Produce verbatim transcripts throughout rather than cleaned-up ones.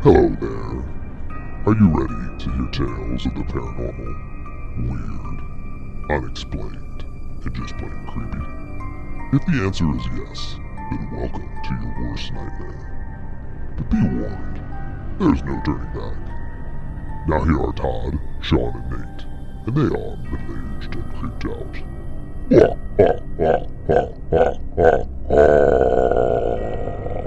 Hello there. Are you ready to hear tales of the paranormal, weird, unexplained, and just plain creepy? If the answer is yes, then welcome to your worst nightmare. But be warned, there's no turning back. Now here are Todd, Sean, and Nate, and they are middle-aged and creeped out. Wah, wah, wah, wah, wah, wah, wah.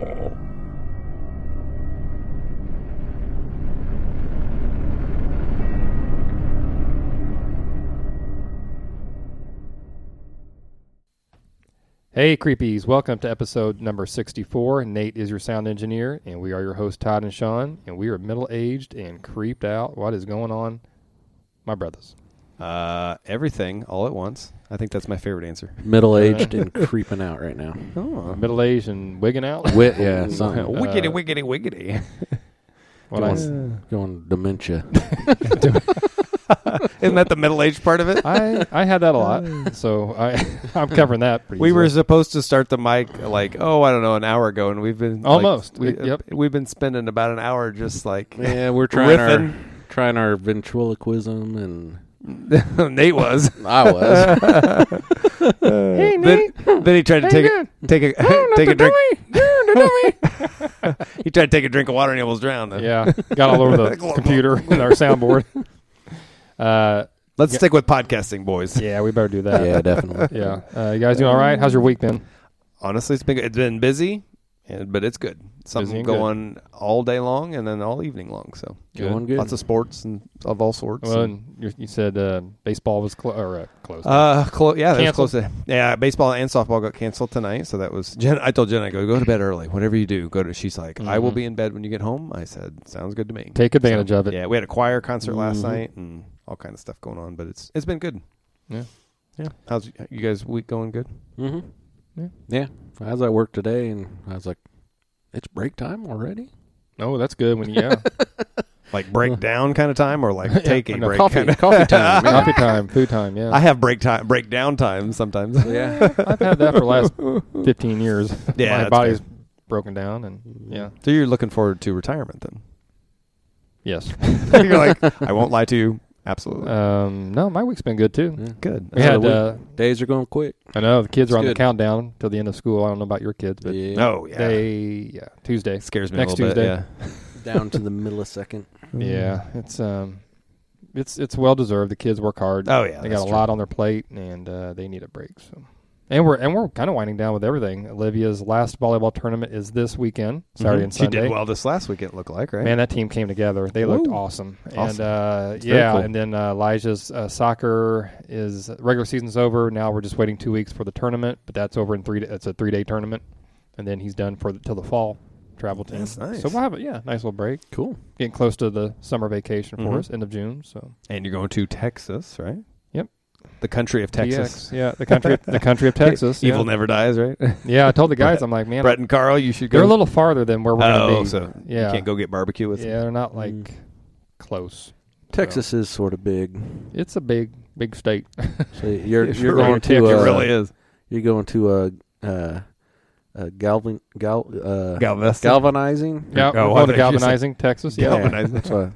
Hey creepies, welcome to episode number sixty-four. Nate is your sound engineer, and we are your hosts Todd and Sean, and we are middle-aged and creeped out. What is going on, my brothers? Uh, everything all at once. I think that's my favorite answer. Middle-aged and creeping out right now. Oh, Middle-aged and wigging out? Wit, yeah, something. Uh, wiggity, wiggity, wiggity. What going, I, s- going dementia. Isn't that the middle-aged part of it? I I had that a lot, so I I'm covering that pretty We easily. were supposed to start the mic like, oh, I don't know, an hour ago, and we've been Almost. Like, we, Yep. We've been spending about an hour just like Yeah, we're trying riffing. our trying our ventriloquism, and Nate was. I was. Hey, then, Nate. then he tried to How take you a take a Oh, take a not drink. the dummy. Yeah, the dummy. He tried to take a drink of water and he almost drowned. Though. Yeah, got all over the computer and our soundboard. Uh, Let's Yeah. stick with podcasting, boys. yeah, we better do that. Yeah, definitely. Yeah. Uh, you guys doing all right? How's your week been? Honestly, it's been it's been busy, and, but it's good. Something and good. going all day long and then all evening long. So Going good. lots of sports and of all sorts. Well, and, and you, you said uh, baseball was clo- or uh, closed. uh, clo- yeah, that was Canceled. close to yeah. Baseball and softball got canceled tonight, so that was. Jen, I told Jen, I go go to bed early. Whatever you do, go to. She's like, I will Mhm. be in bed when you get home. I said, sounds good to me. Take advantage So, of it. Yeah, we had a choir concert last Mhm. night and all kind of stuff going on, but it's it's been good. Yeah. Yeah. How's you guys' week going? Good. Mm-hmm. Yeah. Yeah. I was at work today, and I was like, it's break time already? Oh, that's good when you, yeah. Like break down kind of time, or like take a no, break. coffee, kinda? coffee time. yeah. Coffee time, food time, yeah. I have break time, break down time sometimes. Yeah. I've had that for the last fifteen years. Yeah, My that's body's fair. broken down, and yeah. So you're looking forward to retirement then? Yes. You're like, I won't lie to you. Absolutely. Um, no, my week's been good, too. Yeah. Good. We So had, the week- uh, Days are going quick. I know, the kids are It's on the good. countdown till the end of school. I don't know about your kids, but Yeah. Oh, yeah. they, yeah, Tuesday. scares me next a little Tuesday. bit. Down to the millisecond. Yeah, it's um, it's it's well deserved. The kids work hard. Yeah. Oh, yeah. they that's got a true. lot on their plate, and uh, they need a break. So, and we're and we're kind of winding down with everything. Olivia's last volleyball tournament is this weekend, Saturday Mhm. and She Sunday. did well this last week, it looked like, right? Man, that team came together. They looked Woo. awesome. And Awesome. uh, It's very yeah, cool. and then uh, Elijah's uh, soccer is regular season's over. Now we're just waiting two weeks for the tournament, but that's over in three. It's a three day tournament, and then he's done for the, till the fall travel team. That's nice. So we'll have a yeah, nice little break. Cool. Getting close to the summer vacation for Mhm. us, end of June. So And you're going to Texas, right? Yep. The country of Texas. T X, yeah, the country, the country of Texas. Evil yeah. never dies, right? Yeah, I told the guys, I'm like, man, Brett and Carl, you should go. they're a little farther than where we're oh, going to be. so yeah, you can't go get barbecue with yeah, they're not like Mm. close. Texas is sort of big. It's a big, big state. So you're It you're really- going to it uh, really is. you're going to uh uh, uh galvan gal uh Galveston. galvanizing. Yeah, Oh, we're I going to thought you said- Galvanizing, Texas. Yeah. Galvanizing. That's why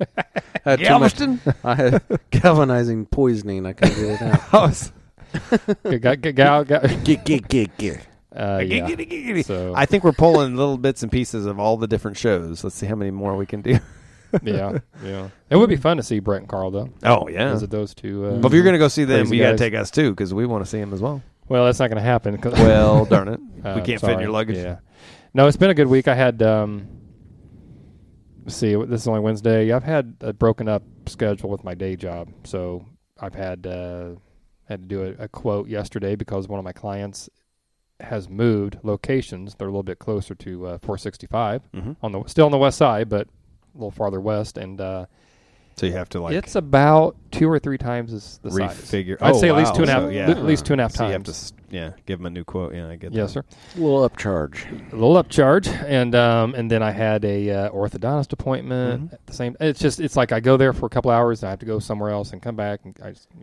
I had too much. Galveston. I had galvanizing poisoning. I couldn't get it out. I was- G- g- g- gal- gal- Get get get get. uh, yeah. So, I think we're pulling little bits and pieces of all the different shows. Let's see how many more we can do. yeah, yeah. It would be fun to see Brett and Carl, though. Oh, yeah. Visit those two. Uh, But if you're going to go see them, Crazy you got to guys. take us too, because we want to see them as well. well, that's not going to happen. 'cause- Well, darn it. Uh, we can't fit in sorry. your luggage. Yeah. No, it's been a good week. I had, um, let's see, this is only Wednesday. I've had a broken up schedule with my day job. So I've had, uh, had to do a, a quote yesterday because one of my clients has moved locations. They're a little bit closer to uh, four sixty-five Mm-hmm. on the still on the west side, but a little farther west. And uh, So you have to like it's about two or three times as the size. refigure. I'd oh, say at least wow. two and a half. So, yeah. At least two and a half So you have times. to, s- yeah, give them a new quote. Yeah, I get Yes, that. sir. A little upcharge. A little upcharge, and um, and then I had a uh, orthodontist appointment Mhm. at the same. It's just it's like I go there for a couple hours, and I have to go somewhere else and come back, and I just, yeah.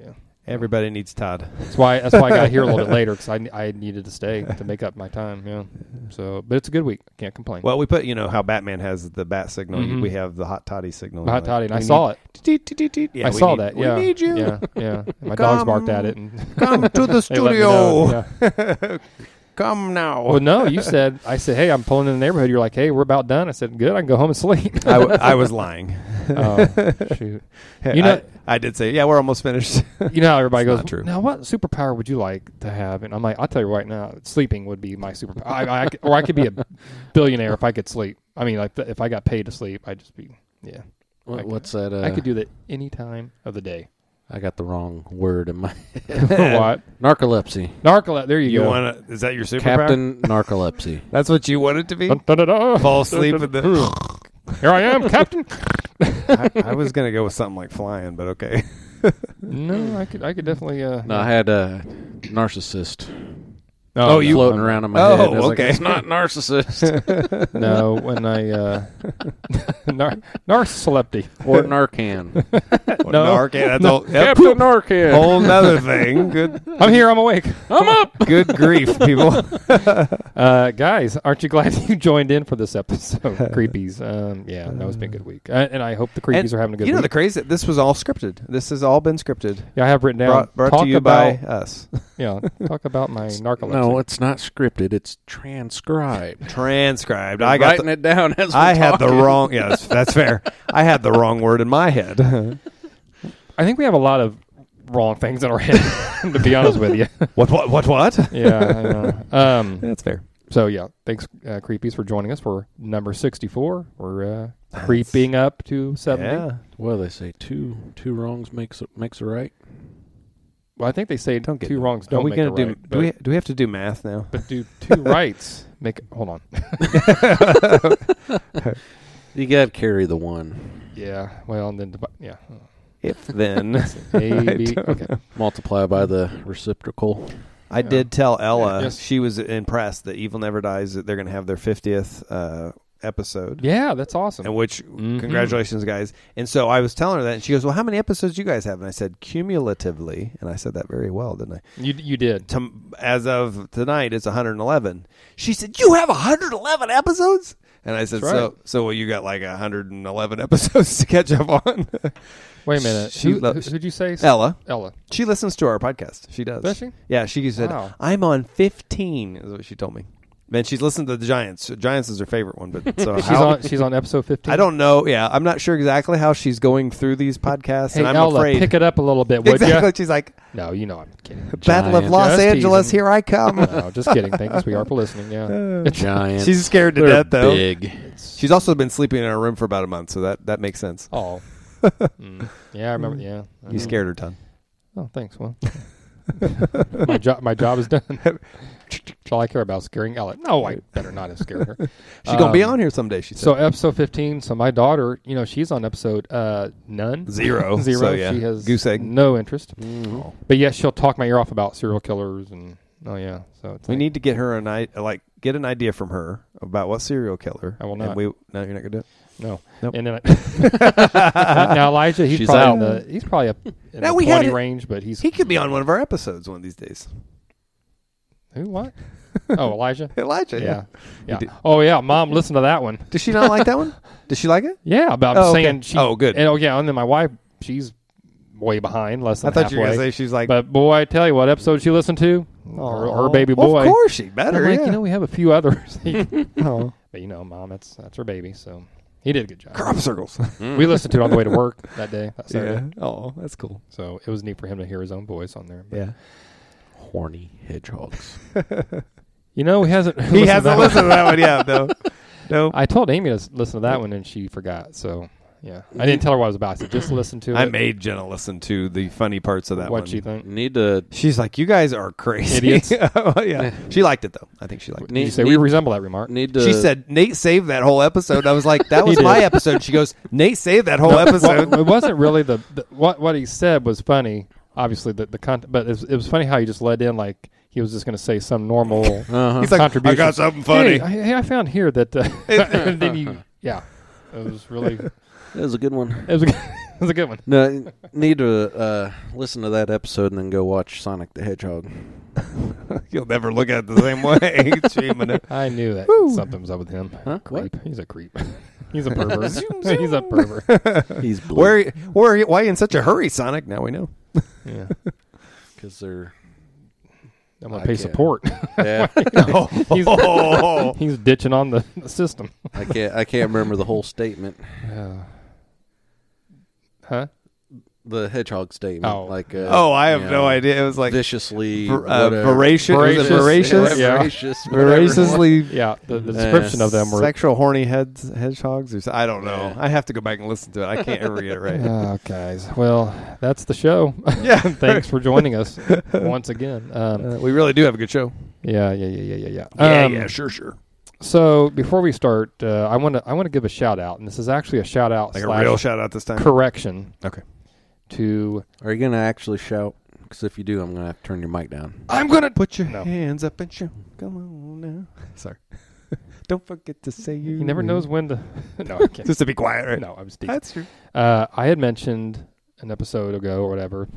Everybody needs Todd. That's why. That's why I got here a little bit later because I, I needed to stay to make up my time. Yeah. So, but it's a good week. Can't complain. Well, we put, you know, how Batman has the bat signal. Mhm. We have the hot toddy signal. Hot Like, toddy, and I we saw it. need- Toot, toot, toot. Yeah, I we saw need- that. We Yeah. need you. Yeah. Yeah. And my dogs barked at it. And Come to the they let me know. studio. Yeah. Come now. Well, no, you said. I said, hey, I'm pulling in the neighborhood. You're like, hey, we're about done. I said, good. I can go home and sleep. I, w- I was lying. Oh, shoot. You know- I, I did say, yeah, we're almost finished. You know how everybody It's goes, not true. now what superpower would you like to have? And I'm like, I'll tell you right now, sleeping would be my superpower. I, I, could- or I could be a billionaire if I could sleep. I mean, like if I got paid to sleep, I'd just be, yeah. What, I could- what's that? Uh, I could do that any time of the day. I got the wrong word in my What? narcolepsy. Narcolepsy. There you, You go. want to? Is that your superpower? Captain Narcolepsy. That's what you want it to be. Dun, dun, dun, dun. Fall asleep with the. Here I am, Captain. I, I was gonna go with something like flying, but okay. No, I could. I could definitely. Uh, No, I had a narcissist Oh, you- floating around in my Oh, head. I was like, okay. it's not narcissist No, when I uh, nar- narcolepsy. or Narcan. No. Narcan. That's all. Yep. Captain Narcan. Whole nother thing. Good. I'm here. I'm awake. I'm up. Good grief, people. Uh, guys, aren't you glad you joined in for this episode? Creepies. Um, yeah, no, it's been a good week, uh, and I hope the creepies And are having a good you know the week. crazy. This was all scripted. This has all been scripted. Yeah, I have written down. Brought, brought talk to you about, by us. Yeah, talk about my narcolepsy. No, it's not scripted. It's transcribed. Transcribed. I'm I got. writing The, it down as we're I had the talking. wrong. Yes, that's fair. I had the wrong word in my head. I think we have a lot of wrong things in our head. To be honest with you. What? What? What? What? Yeah. I know. Um. That's fair. So yeah, thanks, uh, creepies, for joining us for number sixty-four. We're uh, creeping up to seventy. Yeah. Well, they say two two wrongs makes makes a right. Well, I think they say Don't get two wrongs Are don't we make gonna a do? right. do but, we? Do we have to do math now? but do two rights make? Hold on. You got to carry the one. Yeah. Well, and then divi- yeah. If then. A B. don't Okay. Multiply by the reciprocal. I did tell Ella, Yes. she was impressed that Evil Never Dies, that they're going to have their fiftieth uh, episode. Yeah, that's awesome. And which, Mhm. congratulations, guys. And so I was telling her that, and she goes, well, how many episodes do you guys have? And I said, cumulatively, and I said that very well, didn't I? You you did. To, as of tonight, it's one hundred eleven. She said, you have one hundred eleven episodes? And I said, That's so right. so well, you got like one hundred eleven episodes to catch up on. Wait a minute. She Who, loves- who, who'd you say? Ella. Ella. She listens to our podcast. She does. Does she? Yeah, she said, Wow. I'm on fifteen, is what she told me. Man, she's listened to the Giants. Giants is her favorite one, but so She's how, on. She's on episode fifteen. I don't know. Yeah, I'm not sure exactly how she's going through these podcasts, Hey and I'm Ella, afraid. pick it up a little bit, would exactly. you? She's like, No, you know I'm kidding. Battle of Giants. Los Just Angeles, teasing. here I come. No, just kidding. Thank you, sweetheart, for listening. Yeah. Giants. She's scared to They're death, though. big. She's also been sleeping in her room for about a month, so that, that makes sense. Oh. Mm. Yeah, I remember. Yeah. I You know. scared her, ton. Oh, thanks. Well, my job. My job is done. That's all I care about is scaring Ella. No, I better not have scared her. She's gonna be Um, on here someday. She said. So episode fifteen. So my daughter, you know, she's on episode uh, none, Zero. zero. So, yeah. She has Goose egg. no interest. Mhm. But yes, she'll talk my ear off about serial killers and oh yeah. So it's we like, need to get her an I like get an idea from her about what serial killer. I will And not. we, no, you're not gonna do it. no. Nope. And then I, now Elijah, he's She's probably out. in the he's probably up in Now the we had twenty it- range, but he's He could be on one of our episodes one of these days. who what? Oh, Elijah. Elijah. Yeah, yeah. did- Oh yeah, Mom, listen to that one. Does she not like that one? Does she like it? Yeah, but I'm Oh, okay. saying she. Oh, good. And, oh yeah, and then my wife, she's way behind, less I than thought you were halfway. gonna say she's like. But boy, I tell you what episode she listened to, her, her baby Well, boy. of course, she And better. I'm like, yeah. you know, we have a few others. oh. But you know, Mom, that's that's her baby, so he did a good job. Crop circles. We listened to it on the way to work that day, that yeah. Saturday. Oh, that's cool. So it was neat for him to hear his own voice on there. But, Yeah. Horny hedgehogs. you know, he hasn't. He listened to hasn't that listened to one. that one. Yeah. No. No. I told Amy to s- listen to that one, and she forgot. So yeah, I didn't tell her what I was about. I said just listen to it. I made Jenna listen to the funny parts of that What'd one. she think? Need to She's like, you guys are crazy. Idiots. Oh, yeah. She liked it though. I think she liked it. Did you need, say need, we resemble that remark? need to. She said Nate saved that whole episode. I was like, that He was did. my episode. She goes, Nate saved that whole No, episode. well, it wasn't really the, the what what he said was funny. Obviously, the the content, but it was, it was funny how he just led in like he was just going to say some normal Uh-huh. He's like, I contribution. got something funny. Hey, I, hey, I found here that, uh, and then you, yeah, it was really, That was a good one. it was. It's a good one. No, need to uh, listen to that episode and then go watch Sonic the Hedgehog. You'll never look at it the same way. Shame on it. I knew that something was up with him. Huh? Creep. He's a creep. He's a pervert. He's a pervert. He's blue. Where, where, are you- why are you in such a hurry, Sonic? Now we know. Yeah. Because they're... I'm going I to pay can't. support. Yeah. he's, Oh. he's ditching on the, the system. I can't, I can't remember the whole statement. Uh, huh? The hedgehog statement. Oh. Like, uh, Oh, I have you no know, idea. It was like viciously... ver- uh, whatever. voracious. Was it Voracious, voracious? yeah. Voracious. whatever it was. Voraciously. Yeah, the, the description uh, of them were... sexual horny heads, hedgehogs. Or so, I don't know. Yeah. I have to go back and listen to it. I can't ever get it right. Oh, guys. Well, that's the show. Yeah. Thanks for joining us once again. Um, Uh, we really do have a good show. yeah, yeah, yeah, yeah, yeah, yeah. Yeah, Um, yeah, sure, sure. So before we start, uh, I want to I want to give a shout out, and this is actually a shout out Like a slash real shout out this time. correction. Okay. To Are you going to actually shout? Because if you do, I'm going to have to turn your mic down. I'm gonna Put your No. hands up and shout. Come on now. Sorry. Don't forget to say you. He never knows when to. No, I can't. Just to be quiet, right? No, I'm just teasing. That's true. Uh, I had mentioned an episode ago or whatever.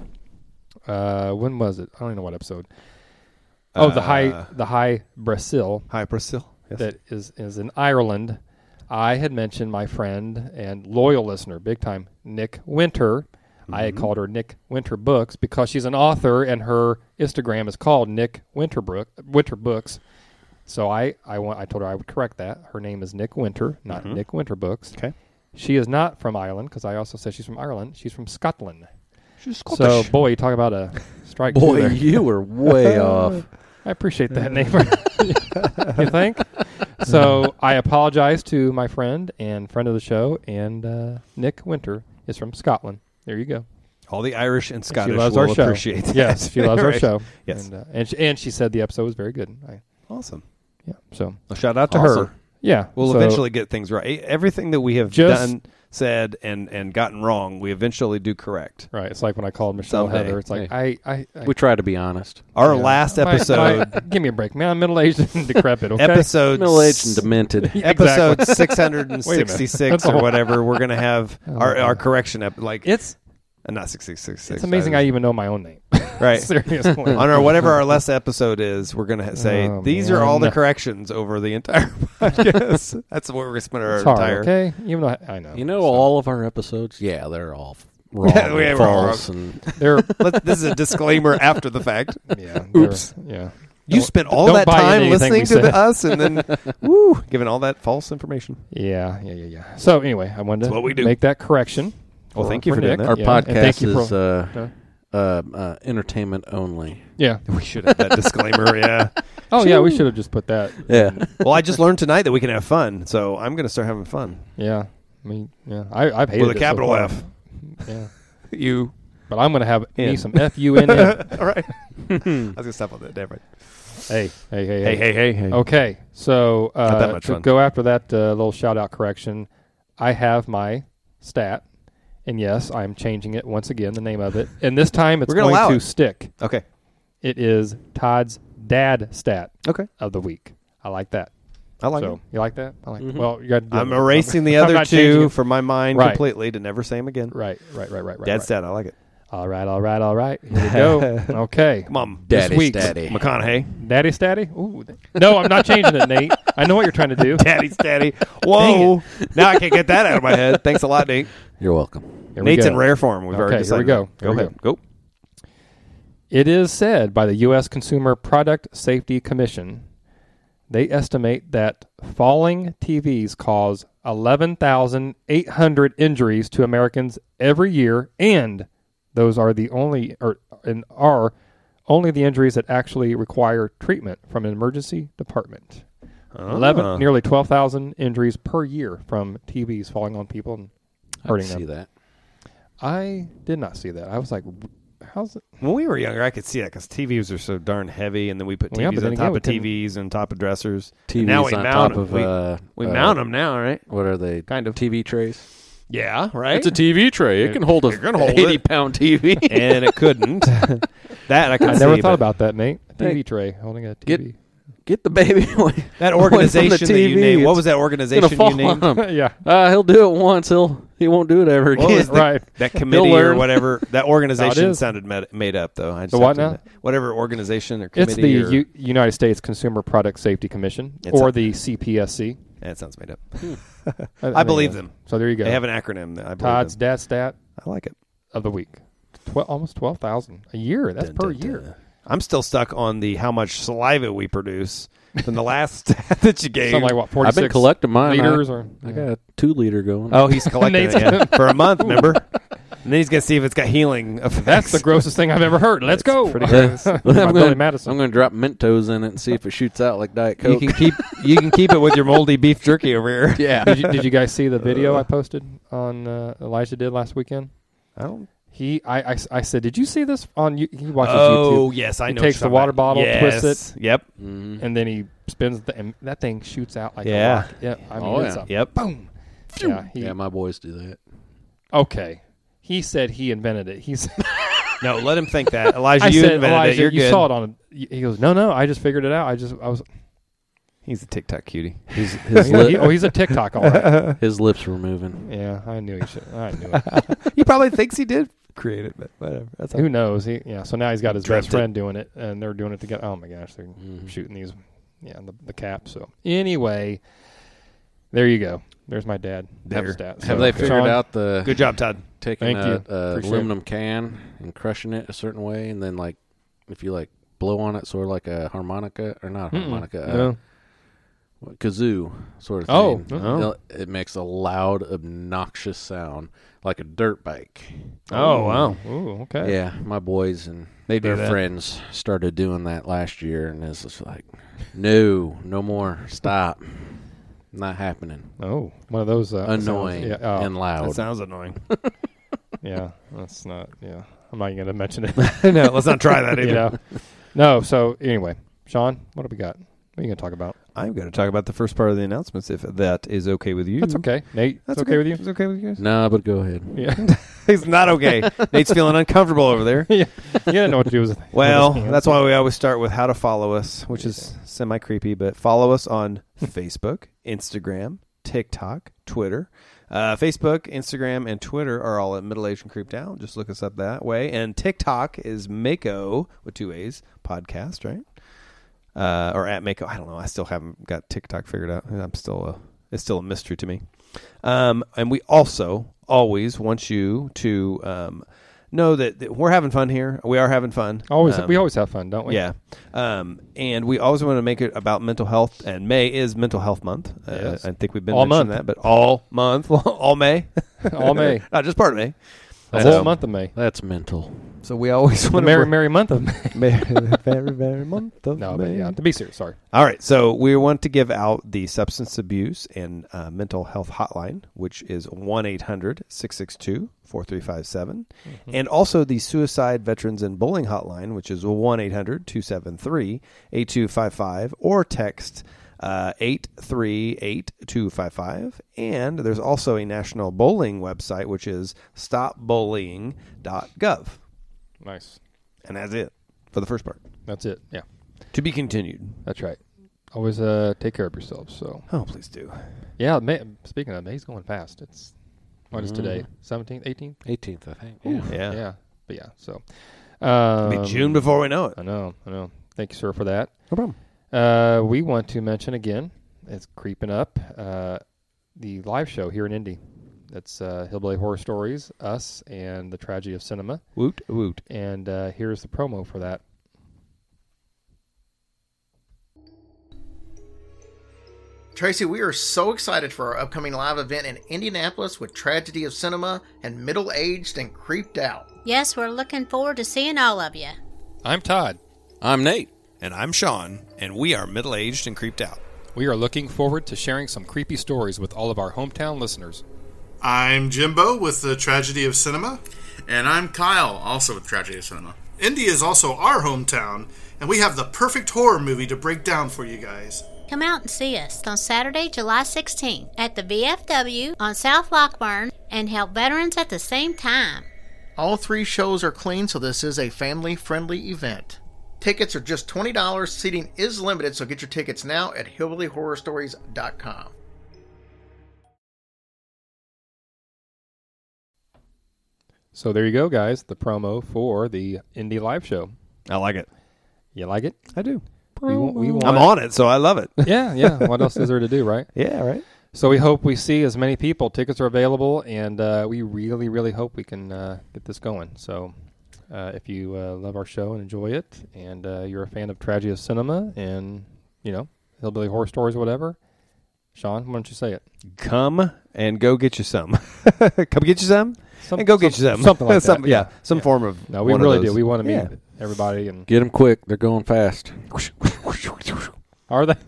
Uh, when was it? I don't even know what episode. Oh, the high, Uh, the high Brazil Hi, Priscilla. Yes. that is is in Ireland. I had mentioned my friend and loyal listener, big time, Nick Winter. I had Mhm. called her Nick Winter Books because she's an author and her Instagram is called Nick Winterbrook Winter Books. So I I want I told her I would correct that. Her name is Nick Winter, not Mhm. Nick Winter Books. Okay. She is not from Ireland because I also said she's from Ireland. She's from Scotland. She's So boy, you talk about a strike. two Boy, there. you were way off. I appreciate that name. You think? So I apologize to my friend and friend of the show, and uh, Nick Winter is from Scotland. There you go. All the Irish and Scottish she loves will our show. appreciate that. Yes, she loves our Right. show. Yes. and uh, and, she, and she said the episode was very good. I, Awesome. yeah, so Well, shout out to Awesome. her. yeah, We'll so eventually get things right. Everything that we have Just- done, said, and, and gotten wrong, we eventually do correct. right. It's like when I called Michelle Someday. Heather. It's like Hey. I, I, I We try to be honest. Our yeah. last My- episode, my- give me a break, man. I'm middle aged and decrepit. Okay, episode Middle-aged and demented. episode Exactly. six hundred Wait a sixty-six minute. That's a or whole- whatever, we're gonna have Oh, our, God. our correction ep- like It's uh, not six six six six. it's amazing I even know my own name. right. Seriously. On our whatever our last episode is, we're gonna ha- say Oh, these are all the man. corrections over the entire podcast. That's what we're gonna spend our It's hard, entire. okay? Even though I, I know. You know, So, all of our episodes, yeah, they're all f- wrong, Yeah, we and are all false, and they're Let, this is a disclaimer after the fact. yeah. Oops. they're- Yeah. You Don't- spent all don't that buy into time anything listening we to the, said. us and then woo, giving all that false information. Yeah, yeah, yeah, yeah. So anyway, I wanted That's to what we do. make that correction. Well, thank you for doing Nick. that. our Yeah, and thank podcast you for- is uh, uh, uh, uh, entertainment only. Yeah. We should have that disclaimer. Yeah. Oh yeah, we should have just put that. Yeah. Well, I just learned tonight that we can have fun, so I'm going to start having fun. Yeah. I mean, yeah. I, I've hated With a it so capital far. F. Yeah. You. But I'm gonna have In. me some F U N N. All right. I was going to stop on that. Damn right. Hey, hey, hey, Hey, hey, hey, hey. Okay, so uh, Not that much to fun. go after that uh, little shout out correction, I have my stat, and yes, I'm changing it once again. The name of it, and this time it's We're gonna going allow to it. stick. Okay. It is Todd's dad stat Okay. of the week. I like that. I like so it. you like that? I like. Mhm. Well, you got. I'm erasing the I'm other not changing two it. from my mind Right. completely to never say them again. Right, right, right, right, right. Dad's right. stat. I like it. All right, all right, all right. Here we go. Okay. Come on. This Daddy week's Statty. McConaughey. Daddy Statty? Ooh. th- No, I'm not changing it, Nate. I know what you're trying to do. Daddy's daddy. Whoa. Now I can't get that out of my head. Thanks a lot, Nate. You're welcome. Here we Nate's go. in rare form. We've Okay, already here decided. we go. Go Here we ahead. Go. It is said by the U S Consumer Product Safety Commission, they estimate that falling T Vs cause eleven thousand eight hundred injuries to Americans every year, and those are the only or and are only the injuries that actually require treatment from an emergency department. Eleven, Ah. nearly twelve thousand injuries per year from T Vs falling on people and I hurting can see them. that. I did not see that. I was like, "How's it?" When we were younger, I could see that because T Vs are so darn heavy, and then we put Well, yeah, T Vs but then on again, top we of couldn't- T Vs and top of dressers. T Vs Now we on mount top of we- uh, We uh, mount them now, right? What are they? Kind of. T V trays. Yeah, right. It's a T V tray. It can hold a It can hold eighty it. pound T V. and it couldn't. That I could I see. never thought but about that, Nate. A T V Hey, tray holding a T V. get- Get the baby away. That away from the organization that T V. you named. What It's was that gonna organization fall you named? on him. yeah. Uh, he'll do it once. He'll he won't do it ever What again. was the- Right. That committee or learn. whatever. That organization is. sounded made, made up, though. I just The have what to now? admit. Whatever organization or It's committee. the or, U- United States Consumer Product Safety Commission, It's or a- the C P S C. That sounds made up. I, I believe them. So there you go. They have an acronym. That I believe Todd's them. dad stat I like it. of the week. Twelve, almost twelve thousand a year. That's Dun, per dun, year. dun. I'm still stuck on the how much saliva we produce from the last stat that you gave. Something like what, forty-six I've been collecting mine. liters I, or I got a two liter going. Oh, he's collecting it Nate's- yeah, for a month, remember? And then he's going to see if it's got healing effects. That's the grossest thing I've ever heard. Let's go. pretty gross. My I'm Billy gonna, Madison. I'm going to drop Mentos in it and see if it shoots out like Diet You Coke. can keep you can keep it with your moldy beef jerky over here. yeah. did, you, did you guys see the video I posted on uh, Elijah did last weekend? I don't. He, I, I, I said, did you see this on? You, he watches Oh YouTube, yes, I He know. takes what the you're water talking bottle, about. twists Yes. Yep. Mhm. and then he spins the, and that thing shoots out like Yeah. a rocket. Yeah, I mean, Oh, it's yeah. a Yep. boom. Yeah, he, Yeah, my boys do that. okay. He said he invented it. He's. No, let him think that. Elijah, I you said, invented Elijah, it. You're you good. saw it on. A, he goes, no, no, I just figured it out. I just, I was. He's a TikTok cutie. His, his, He- lip, oh, he's a TikTok, all right. his lips were moving. Yeah, I knew he should. I knew it. He probably thinks he did create it, but whatever. That's Who knows? He, yeah. So now he's got his Dreamt best it. friend doing it, and they're doing it together. Oh my gosh, they're Mhm. shooting these, yeah, the, the cap. So anyway, there you go. There's my dad. There. Have, stat. Have So, they figured Sean, out the Good job, Todd. taking Thank a, you. a Appreciate aluminum can and crushing it a certain way, and then like if you like blow on it, sort of like a harmonica or not a Mm-mm. harmonica, uh, No. what, kazoo sort of Oh, thing. oh. It'll- It makes a loud, obnoxious sound like a dirt bike. Oh, wow. Ooh, okay. Yeah, my boys and They do their that. friends started doing that last year, and it's just like, no, no more, stop, not happening. Oh, one of those uh, Annoying sounds- yeah, oh, and That loud. sounds annoying. yeah, that's not. Yeah, I'm not going to mention it. No, let's not try that either. you know. No. So anyway, Sean, what have we got? What are you going to talk about? I'm going to talk about the first part of the announcements, if that is okay with you. That's okay, Nate. That's That's okay, with you. It's okay with you guys? No, but go ahead. Yeah. He's not okay. Nate's feeling uncomfortable over there. yeah. You didn't know what to do with it. Well, with his hands. that's why we always start with how to follow us, which is semi creepy, but follow us on Facebook, Instagram, TikTok, Twitter. Uh, Facebook, Instagram, and Twitter are all at Middle Aged and Creeped Out. Just look us up that way. And TikTok is Mako with two A's podcast, right? Uh, or at Mako. I don't know. I still haven't got TikTok figured out. I'm still a, it's still a mystery to me. Um, and we also always want you to um, know that, that we're having fun here. We are having fun. Always, Um, we always have fun, don't we? yeah. Um, and we always want to make it about mental health, and May is Mental Health Month. Uh, Yes. I think we've been All mentioning month. that, but all month, all May. All May. Not just part of May. The So- whole month of May. That's mental. So we always The want merry, to... merry month of May. Merry, very, very month of No, May. but yeah, to be serious, sorry. All right, so we want to give out the substance abuse and uh, mental health hotline, which is one eight hundred six six two four three five seven, Mm-hmm. and also the suicide veterans and bullying hotline, which is one eight hundred two seven three eight two five five, or text uh, eight three eight two five five. And there's also a national bowling website, which is stop bullying dot gov. Nice. And that's it for the first part. That's it. Yeah, To be continued. that's right. Always uh, take care of yourselves. So Oh, please do. yeah. May, speaking of, May's going fast. It's what is Mm-hmm. today? Seventeenth, eighteenth. eighteenth, I think. Yeah. Yeah. yeah. But yeah. So um, It'll be June before we know it. I know. I know. Thank you, sir, for that. No problem. Uh, we want to mention again, it's creeping up, uh, the live show here in Indy. That's uh, Hillbilly Horror Stories, us, and the Tragedy of Cinema. Woot, woot. And uh, here's the promo for that. Tracy, we are so excited for our upcoming live event in Indianapolis with Tragedy of Cinema and Middle Aged and Creeped Out. Yes, we're looking forward to seeing all of you. I'm Todd. I'm Nate. And I'm Sean, and we are middle-aged and creeped out. We are looking forward to sharing some creepy stories with all of our hometown listeners. I'm Jimbo with the Tragedy of Cinema. And I'm Kyle, also with Tragedy of Cinema. Indy is also our hometown, and we have the perfect horror movie to break down for you guys. Come out and see us on Saturday, July sixteenth at the V F W on South Lockburn and help veterans at the same time. All three shows are clean, so this is a family-friendly event. Tickets are just twenty dollars. Seating is limited, so get your tickets now at hillbilly horror stories dot com. So there you go, guys. The promo for the Indie Live Show. I like it. You like it? I do. We, wa- we want I'm on it, so I love it. Yeah, yeah. What else is there to do, right? Yeah, right. So we hope we see as many people. Tickets are available, and uh, we really, really hope we can uh, get this going. So uh, if you uh, love our show and enjoy it, and uh, you're a fan of Tragedy of Cinema and, you know, Hillbilly Horror Stories, whatever, Sean, why don't you say it? Come and go get you some. Come get you some, Some- and go get some- you some. something like that, Some- yeah, yeah. some Yeah. form of. No, we one of really those. do. We want to meet Yeah. everybody. And Get them quick. They're going fast. are they?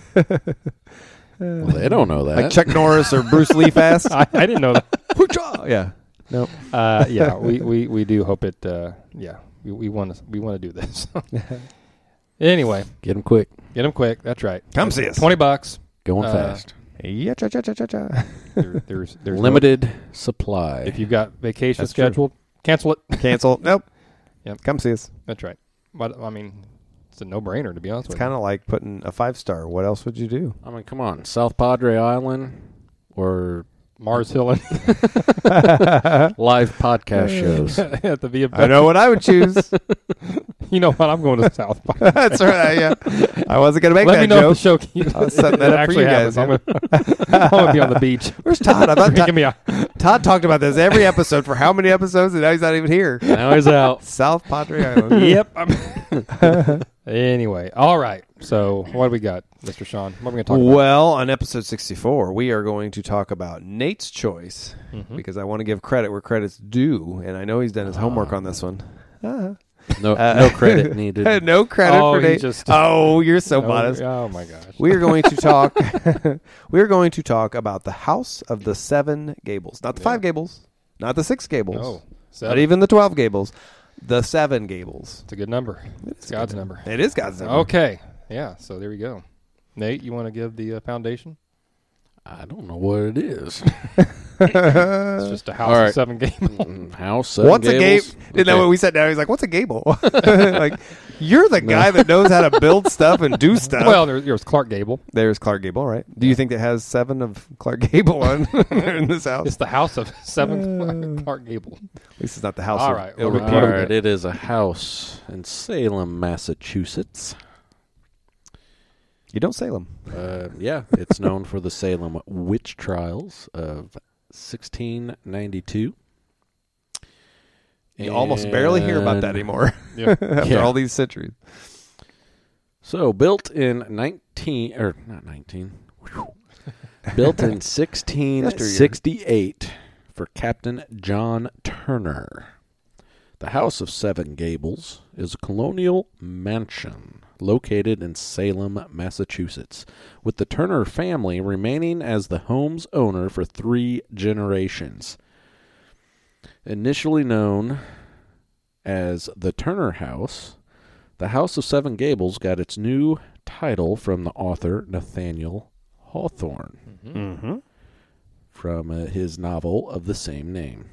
Well, they don't know that. Like Chuck Norris or Bruce Lee fast. I, I didn't know that. Hoo-cha! Yeah. No. Uh, yeah, we, we, we do hope it. Uh, yeah, we we want to we want to do this. Anyway, Get them quick. get them quick. That's right. Come see us. Twenty bucks. Going Uh, fast. Yeah, cha cha cha cha cha. There, there's there's no- Limited supply. if you've got vacation That's true. scheduled, cancel it. Cancel. Nope. Yep. Come see us. That's right. But I mean, it's a no-brainer to be honest It's with kind of like putting a five star. What else would you do? I mean, come on. South Padre Island or you. Mars Hill and live podcast shows. at the V F W. I know what I would choose. You know what? I'm going to South Park. That's right. Yeah. I wasn't gonna make Let that me know joke. if the show keeps, I was setting that it up for actually you guys, happens. I'm gonna, I'm gonna be on the beach. Where's Todd? I thought Give Todd, me a, Todd talked about this every episode for how many episodes, and now he's not even here. Now he's out. South Padre Island. yep. I'm anyway, all right. So what do we got, Mister Sean? What are we going to talk about? Well, on episode sixty-four, we are going to talk about Nate's choice Mhm. because I want to give credit where credit's due, and I know he's done his homework on this one. Uh, No, Uh, no credit needed. no credit Oh, for he Nate. just- oh, you're so oh, modest. oh my gosh. We are going to talk. we are going to talk about the House of the Seven Gables, not the Yeah. five Gables, not the six Gables, Oh, not seven. even the twelve Gables, the seven Gables. It's a good number. It's God's number. It is God's number. Okay. Yeah. So there we go. Nate, you want to give the uh, foundation? I don't know what it is. It's just a house all right. of seven gables. Mm, House, seven What's a gables? gable? Isn't that what we sat down? He's like, "What's a gable?" Like, you're the guy that knows how to build stuff and do stuff. Well, there, there's Clark Gable. there's Clark Gable, right? Do you think it has seven of Clark Gable on in this house? It's the house of seven Clark Gable. At least it's not the house. All of right, ill well, repute. All right, it is a house in Salem, Massachusetts. You don't Salem. Uh, yeah, it's known for the Salem witch trials of sixteen ninety-two. You almost barely hear about that And- anymore Yeah. after Yeah. all these centuries. So built in nineteen or not nineteen, built in sixteen sixty-eight for Captain John Turner. The House of Seven Gables is a colonial mansion located in Salem, Massachusetts, with the Turner family remaining as the home's owner for three generations. Initially known as the Turner House, the House of Seven Gables got its new title from the author Nathaniel Hawthorne Mm-hmm. from uh, his novel of the same name.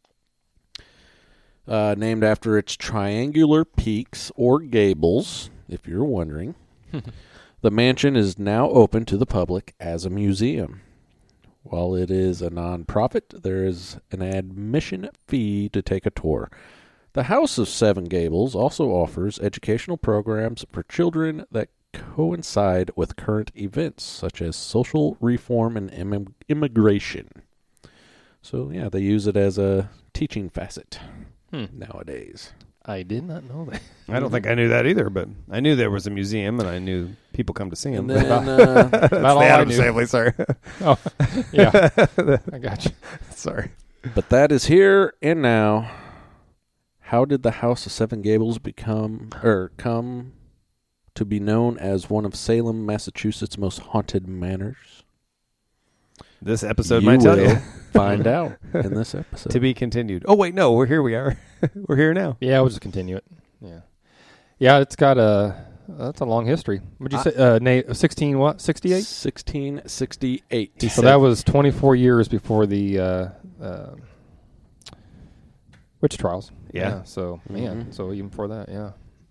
Uh, named after its triangular peaks or gables, if you're wondering. The mansion is now open to the public as a museum. While it is a non-profit, there is an admission fee to take a tour. The House of Seven Gables also offers educational programs for children that coincide with current events, such as social reform and Im- immigration. So, yeah, they use it as a teaching facet Hmm. nowadays. I did not know that. I don't think I knew that either, but I knew there was a museum, and I knew people come to see him. And then, uh, That's About all the I Adams knew. family. Sorry, Oh, yeah. I got you. sorry. but that is here and now. How did the House of Seven Gables become or come to be known as one of Salem, Massachusetts' most haunted manors? This episode You might tell will you. find out in this episode. To be continued. Oh wait, no, we're here. We are. We're here now. Yeah, we'll just continue it. Yeah. Yeah, it's got a, that's a long history. What'd you say? Uh, Nate, sixteen what? sixty-eight? sixteen sixty-eight. So that was twenty-four years before the uh, uh, witch trials. Yeah. So, man, Mhm. so even before that, yeah.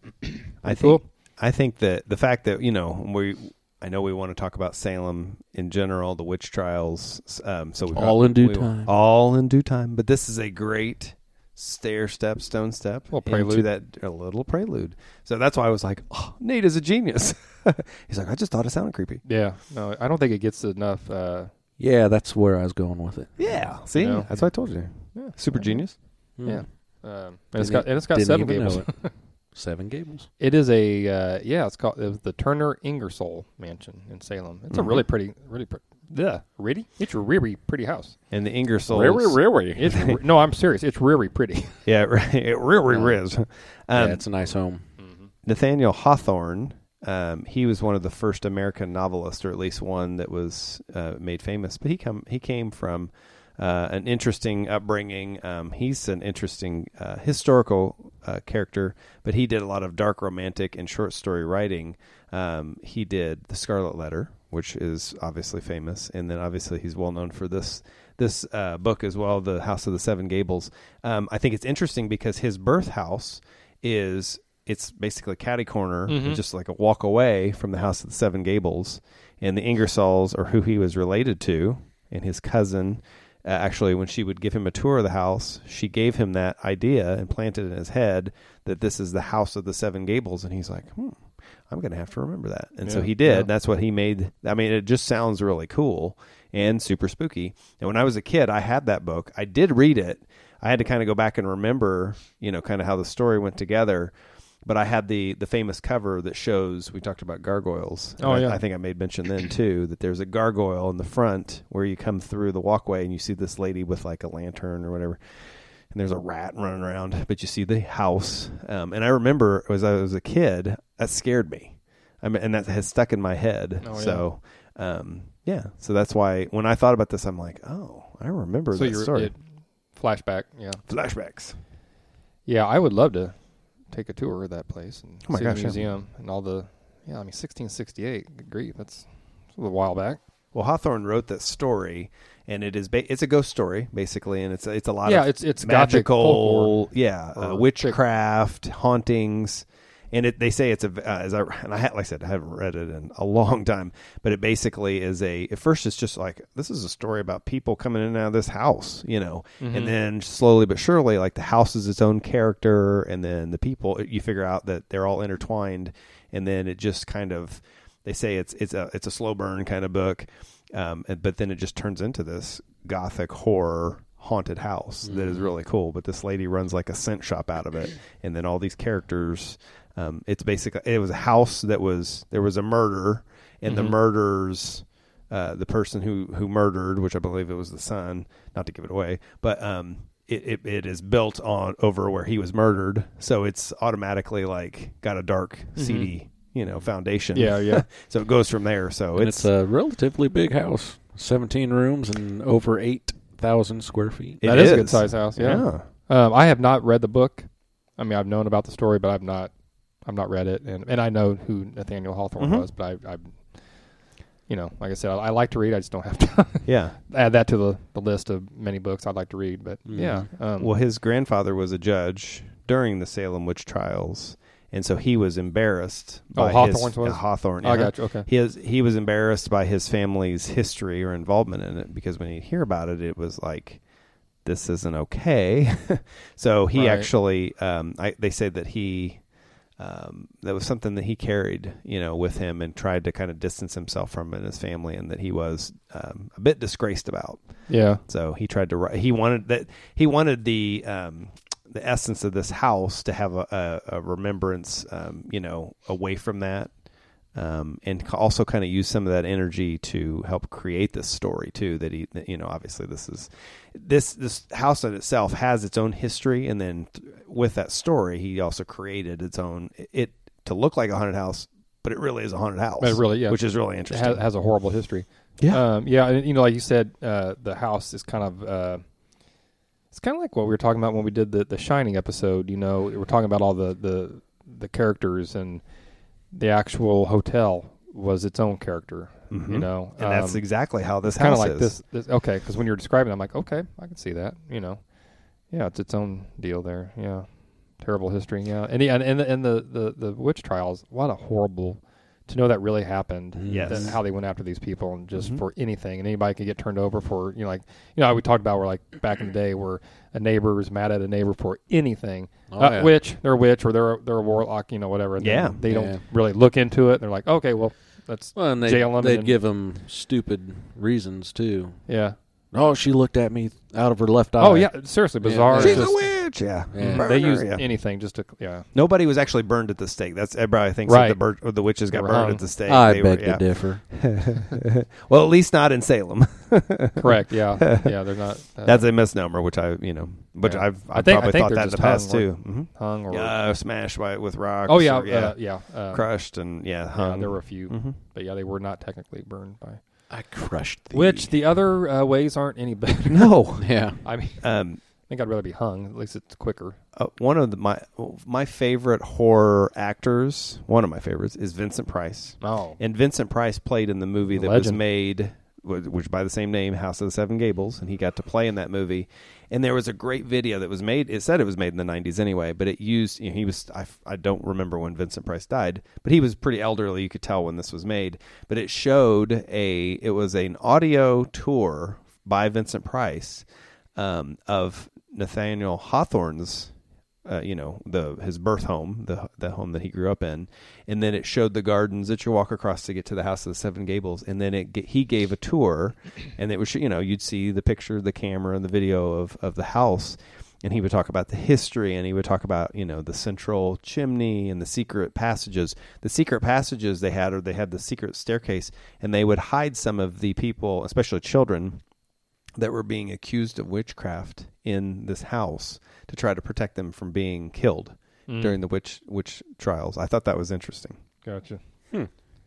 I Cool. think I think that the fact that you know we I know we want to talk about Salem in general, the witch trials. Um, so we've All got- in due we- time. all in due time. But this is a great stair step, stone step, Little into prelude. that a little prelude. So that's why I was like, oh, Nate is a genius. He's like, I just thought it sounded creepy. Yeah, no, I don't think it gets enough. Uh, Yeah, that's where I was going with it. Yeah, see, You know? that's what I told you. Yeah. Super genius. yeah, Hmm. um, and it's Didn't got e- and it's got didn't seven even gables. know it. Seven Gables. It is a uh, yeah. It's called it was the Turner Ingersoll Mansion in Salem. It's a Mhm. really pretty, really pretty. Yeah, really, it's a really pretty house. And the Ingersolls. really. It's re- no, I'm serious. It's really pretty. Yeah, right. It really Yeah. is. Um, yeah, it's a nice home. Nathaniel Hawthorne, um, he was one of the first American novelists, or at least one that was uh, made famous. But he come he came from uh, an interesting upbringing. Um, he's an interesting uh, historical uh, character, but he did a lot of dark romantic and short story writing. Um, he did The Scarlet Letter, which is obviously famous, and then obviously he's well known for this this uh, book as well, The House of the Seven Gables. Um, I think it's interesting because his birth house is. It's basically catty corner, Mhm. just like a walk away from the House of the Seven Gables. And the Ingersolls are who he was related to, and his cousin. Uh, actually, when she would give him a tour of the house, she gave him that idea and planted it in his head that this is the House of the Seven Gables. And he's like, hmm, I'm going to have to remember that. And so Yeah, he did. yeah. That's what he made. I mean, it just sounds really cool and super spooky. And when I was a kid, I had that book. I did read it. I had to kind of go back and remember, you know, kind of how the story went together. But I had the the famous cover that shows, we talked about gargoyles. And Oh, I, yeah. I think I made mention then, too, that there's a gargoyle in the front where you come through the walkway and you see this lady with like a lantern or whatever. And there's a rat running around, but you see the house. Um, and I remember as I was a kid, that scared me. I mean, and that has stuck in my head. Oh, yeah. So, um, yeah. So that's why when I thought about this, I'm like, oh, I remember so that you're story. it, flashback. Yeah, Flashbacks. yeah. I would love to take a tour of that place and Oh my see gosh, the yeah. museum and all the. Yeah, I mean, sixteen sixty-eight. Good grief, that's, that's a little while back. Well, Hawthorne wrote that story, and it is ba- it's a ghost story basically, and it's it's a lot Yeah, of it's- it's gothic magical, folklore. yeah, uh, Or witchcraft, hauntings, and it they say it's a uh, as I and I ha- like I said I haven't read it in a long time, but it basically is a at first it's just like this is a story about people coming in and out of this house, you know, Mhm. and then slowly but surely like the house is its own character, and then the people you figure out that they're all intertwined, and then it just kind of they say it's it's a it's a slow burn kind of book. Um, and- but then it just turns into this gothic horror haunted house that is really cool. But this lady runs like a scent shop out of it, and then all these characters. Um, it's basically it was a house that was there was a murder, and the Mhm. murders, uh, the person who who murdered, which I believe it was the son, not to give it away, but um, it, it it is built on over where he was murdered, so it's automatically like got a dark, seedy, you know, foundation. Yeah, yeah. So it goes from there. So And it's, it's a relatively big house. seventeen rooms and over eight thousand square feet. It That is a is. good size house. Yeah. Um, I have not read the book. I mean, I've known about the story, but I've not, I've not read it, and, and I know who Nathaniel Hawthorne Mhm. was, but I, I, you know, like I said, I, I like to read. I just don't have to Yeah. add that to the, the list of many books I'd like to read. But yeah, um, Well, his grandfather was a judge during the Salem witch trials, and so he was embarrassed. Oh, by Hawthorne's his, was? uh, Hawthorne. Oh, I yeah. got you, okay. He is, he was embarrassed by his family's history or involvement in it, because when you hear about it, it was like, this isn't okay. So he Right. actually, um, I, they say that he, um, that was something that he carried, you know, with him and tried to kind of distance himself from it and his family, and that he was um, a bit disgraced about. yeah, So he tried to write. He wanted that. He wanted the um, the essence of this house to have a, a, a remembrance, um, you know, away from that, um, and ca- also kind of use some of that energy to help create this story too. That he, that, you know, obviously this is this this house in itself has its own history, and then th- with that story, he also created its own it to look like a haunted house, but it really is a haunted house. But it really, yeah. which is really it interesting. has, has a horrible history. Yeah. um, yeah, and you know, like you said, uh, the house is kind of. Uh, It's kind of like what we were talking about when we did the, the Shining episode. You know, we were talking about all the, the, the characters, and the actual hotel was its own character. Mhm. You know, and that's Um, exactly how this kind house of like is. this, this. Okay, because when you're describing, it, I'm like, okay, I can see that. You know, yeah, it's its own deal there. Yeah. terrible history. Yeah, and the, and and the, and the, the the witch trials. What a horrible to know that really happened. Yes. And how they went after these people and just Mhm. for anything, and anybody could get turned over for you know like you know how we talked about where like back in the day where a neighbor was mad at a neighbor for anything, Oh, uh, yeah. witch, they're a witch or they're a, they're a warlock, you know whatever. And then Yeah. they Yeah. don't really look into it. They're like, okay, well let's Well, and they, jail them. they'd and, give them stupid reasons, too. yeah. Oh, she looked at me out of her left eye. Oh yeah, seriously bizarre. Yeah. She's Just- a witch. Yeah. Yeah. Burn they her, use yeah. anything just to yeah. Nobody was actually burned at the stake. That's everybody thinks Right. that the, bir- or the witches They got were burned hung. at the stake. I They beg were, to yeah. differ. Well, at least not in Salem. Correct. Yeah. Yeah. They're not. Uh, That's a misnomer, which I, you know, which Yeah. I've, I I've think- I probably think thought they're that in the just past hung too. or- hmm hung or Yeah, smashed by, with rocks. oh yeah, or, yeah, uh, yeah. Uh, crushed and yeah, yeah, hung. there were a few, Mhm. but yeah, they were not technically burned by. I crushed the... Which the other uh, ways aren't any better. No. Yeah. I mean, Um, I think I'd rather be hung. At least it's quicker. uh, one of the, my my favorite horror actors, one of my favorites, is Vincent Price. Oh, And Vincent Price played in the movie that was Legend. made, wh- which by the same name, House of the Seven Gables, and he got to play in that movie. And there was a great video that was made. It said it was made in the nineties anyway, but it used, you know, he was, I, I don't remember when Vincent Price died, but he was pretty elderly. You could tell when this was made. But it showed a, it was an audio tour by Vincent Price um, of Nathaniel Hawthorne's, uh, you know, the his birth home, the the home that he grew up in, and then it showed the gardens that you walk across to get to the House of the Seven Gables, and then it he gave a tour, and it was, you know, you'd see the picture, the camera, and the video of of the house, and he would talk about the history, and he would talk about, you know, the central chimney and the secret passages. The secret passages they had, or they had the secret staircase, and they would hide some of the people, especially children, that were being accused of witchcraft in this house to try to protect them from being killed Mm. during the witch witch trials. I thought that was interesting. Gotcha. Hmm.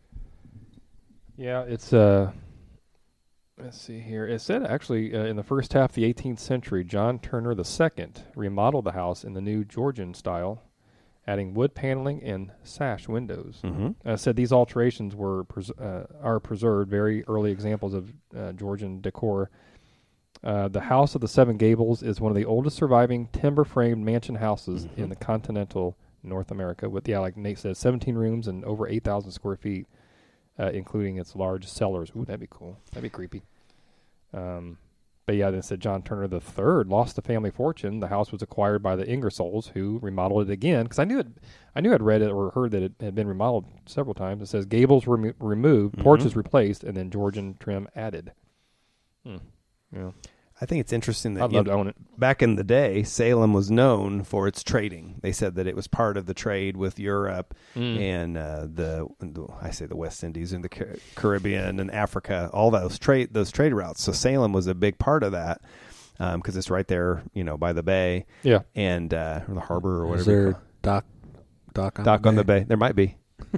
Yeah, it's uh. Let's see here. It said actually uh, in the first half of the eighteenth century, John Turner the Second remodeled the house in the new Georgian style, adding wood paneling and sash windows. Mm-hmm. Uh, said these alterations were pres- uh, are preserved, very early examples of uh, Georgian decor. Uh, the House of the Seven Gables is one of the oldest surviving timber-framed mansion houses Mhm. in the continental North America. With yeah, like Nate said, seventeen rooms and over eight thousand square feet, uh, including its large cellars. Ooh, that'd be cool. That'd be creepy. Um, but yeah, then it said John Turner the Third lost the family fortune. The house was acquired by the Ingersolls, who remodeled it again. Because I knew it, I knew I'd read it or heard that it had been remodeled several times. It says gables remo- removed, Mhm. porches replaced, and then Georgian trim added. Hmm. Yeah, I think it's interesting that I'd you love know, to own it. back in the day, Salem was known for its trading. They said that it was part of the trade with Europe Mm. and uh, the, the I say the West Indies and the Car- Caribbean and Africa, all those trade those trade routes. So Salem was a big part of that because it's right there, you know, by the bay Yeah. and uh, or the harbor or Is whatever. you there call it. dock, dock on Dock the on the bay? bay? There might be.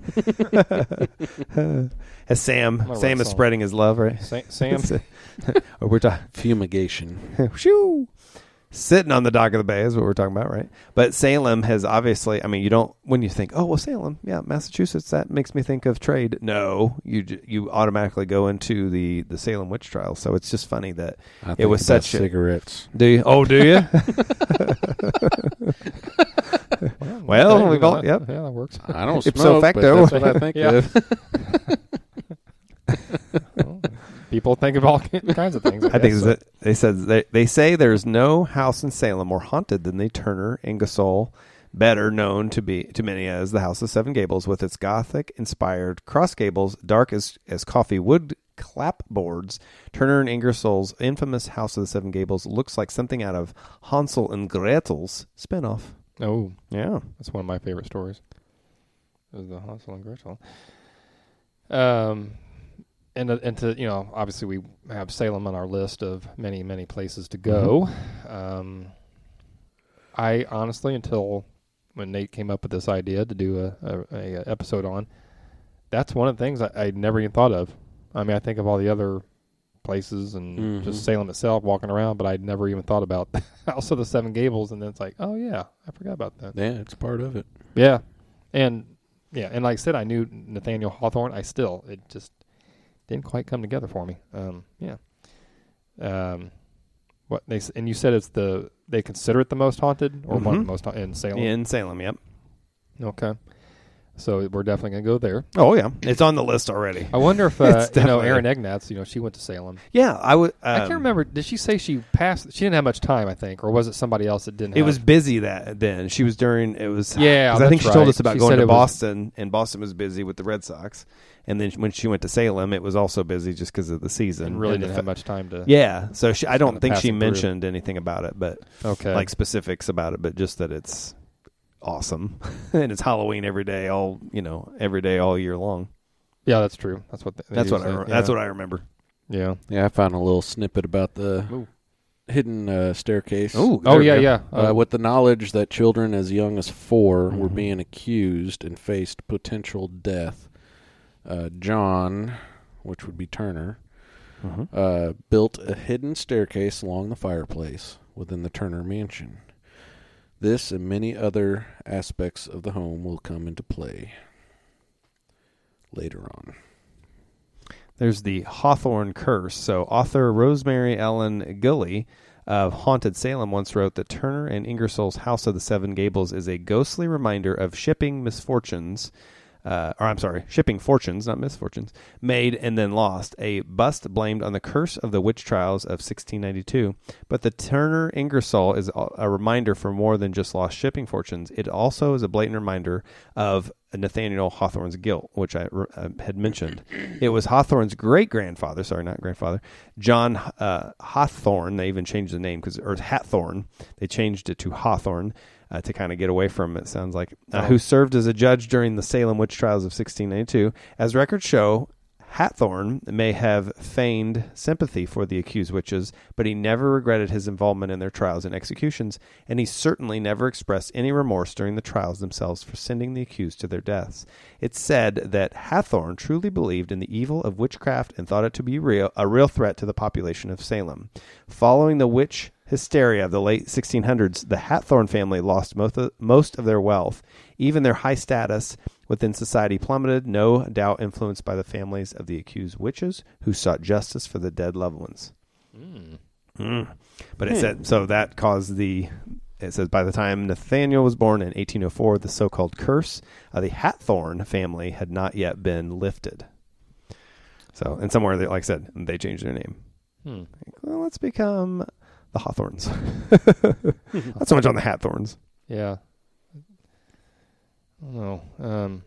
As Sam, I'm gonna Sam write is song. spreading his love, right? Sa- Sam, Or we're talking. Fumigation. Shoo! Sitting on the dock of the bay is what we're talking about, right? But Salem has obviously, I mean, you don't, when you think, oh, well, Salem, yeah, Massachusetts, that makes me think of trade. No, you j- you automatically go into the, the Salem witch trials. So it's just funny that I it think was about such a, cigarettes. do you? Oh, do you? Well, okay, we've all- yeah, yep. yeah, that works. I don't Ipso smoke, facto. but that's what I think Yeah. of. Well, people think of all kinds of things. I, I think guess, that they said they, they say there's no house in Salem more haunted than the Turner Ingersoll, better known to be to many as the House of Seven Gables, with its Gothic-inspired cross gables, dark as as coffee wood clapboards. Turner and Ingersoll's infamous House of the Seven Gables looks like something out of Hansel and Gretel's spinoff. Oh, Yeah, that's one of my favorite stories. Is the Hansel and Gretel. Um, and uh, and to you know, obviously we have Salem on our list of many many places to go. Um, I honestly, until when Nate came up with this idea to do a, a, a episode on, that's one of the things I, I never even thought of. I mean, I think of all the other places and Mhm. just Salem itself walking around, but I'd never even thought about the House of the Seven Gables. And then it's like, oh yeah, I forgot about that. Yeah, it's part of it. Yeah, and yeah, and like I said, I knew Nathaniel Hawthorne. I still, it just didn't quite come together for me. Um, yeah. Um, what they s- and you said it's the they consider it the most haunted, or Mhm. one of the most haunted in Salem. In Salem, yep. Okay, so we're definitely gonna go there. Oh yeah, it's on the list already. I wonder if uh, It's you know definitely- Erin Egnatz. You know, she went to Salem. Yeah, I would. Um, I can't remember. Did she say she passed? She didn't have much time, I think, or was it somebody else that didn't? It have? was busy that then. She was during. It was. Yeah, 'cause I think that's she told right. us about She going said to it was- Boston, and Boston was busy with the Red Sox. And then when she went to Salem, it was also busy just because of the season. and really and the didn't fa- have much time to. Yeah, so she, I don't kinda think she passing through. mentioned anything about it, but Okay. like specifics about it, but just that it's awesome and it's Halloween every day, all you know, every day, all year long. Yeah, that's true. That's what. They, they That's do what I. say. re- Yeah. That's what I remember. Yeah. Yeah, I found a little snippet about the Ooh. hidden uh, staircase. Ooh, Oh there we yeah, go. yeah. Uh, Uh, with the knowledge that children as young as four were Mhm. being accused and faced potential death, uh, John, which would be Turner, Mhm. uh, built a hidden staircase along the fireplace within the Turner mansion. This and many other aspects of the home will come into play later on. There's the Hawthorne Curse. So author Rosemary Ellen Gully of Haunted Salem once wrote that Turner and Ingersoll's House of the Seven Gables is a ghostly reminder of shipping misfortunes, uh, or I'm sorry, shipping fortunes, not misfortunes, made and then lost. A bust blamed on the curse of the witch trials of sixteen ninety-two. But the Turner Ingersoll is a- a reminder for more than just lost shipping fortunes. It also is a blatant reminder of Nathaniel Hawthorne's guilt, which I uh, had mentioned. It was Hawthorne's great-grandfather, sorry, not grandfather, John uh, Hawthorne. They even changed the name, because or Hathorne. They changed it to Hawthorne uh, to kind of get away from it, sounds like, uh, Oh. who served as a judge during the Salem witch trials of sixteen ninety-two. As records show, Hathorne may have feigned sympathy for the accused witches, but he never regretted his involvement in their trials and executions, and he certainly never expressed any remorse during the trials themselves for sending the accused to their deaths. It's said that Hathorne truly believed in the evil of witchcraft and thought it to be real, a real threat to the population of Salem. Following the witch hysteria of the late sixteen hundreds, the Hathorne family lost most of, most of their wealth. Even their high status within society plummeted, no doubt influenced by the families of the accused witches who sought justice for the dead loved ones. mm. Mm. But it said, so that caused the, it says, by the time Nathaniel was born in eighteen oh four, the so-called curse of the Hathorne family had not yet been lifted. So, and somewhere, they, like I said, they changed their name. Hmm. Well, let's become the Hawthorns. Not so much on the Hathorns. Yeah. I don't know. Um,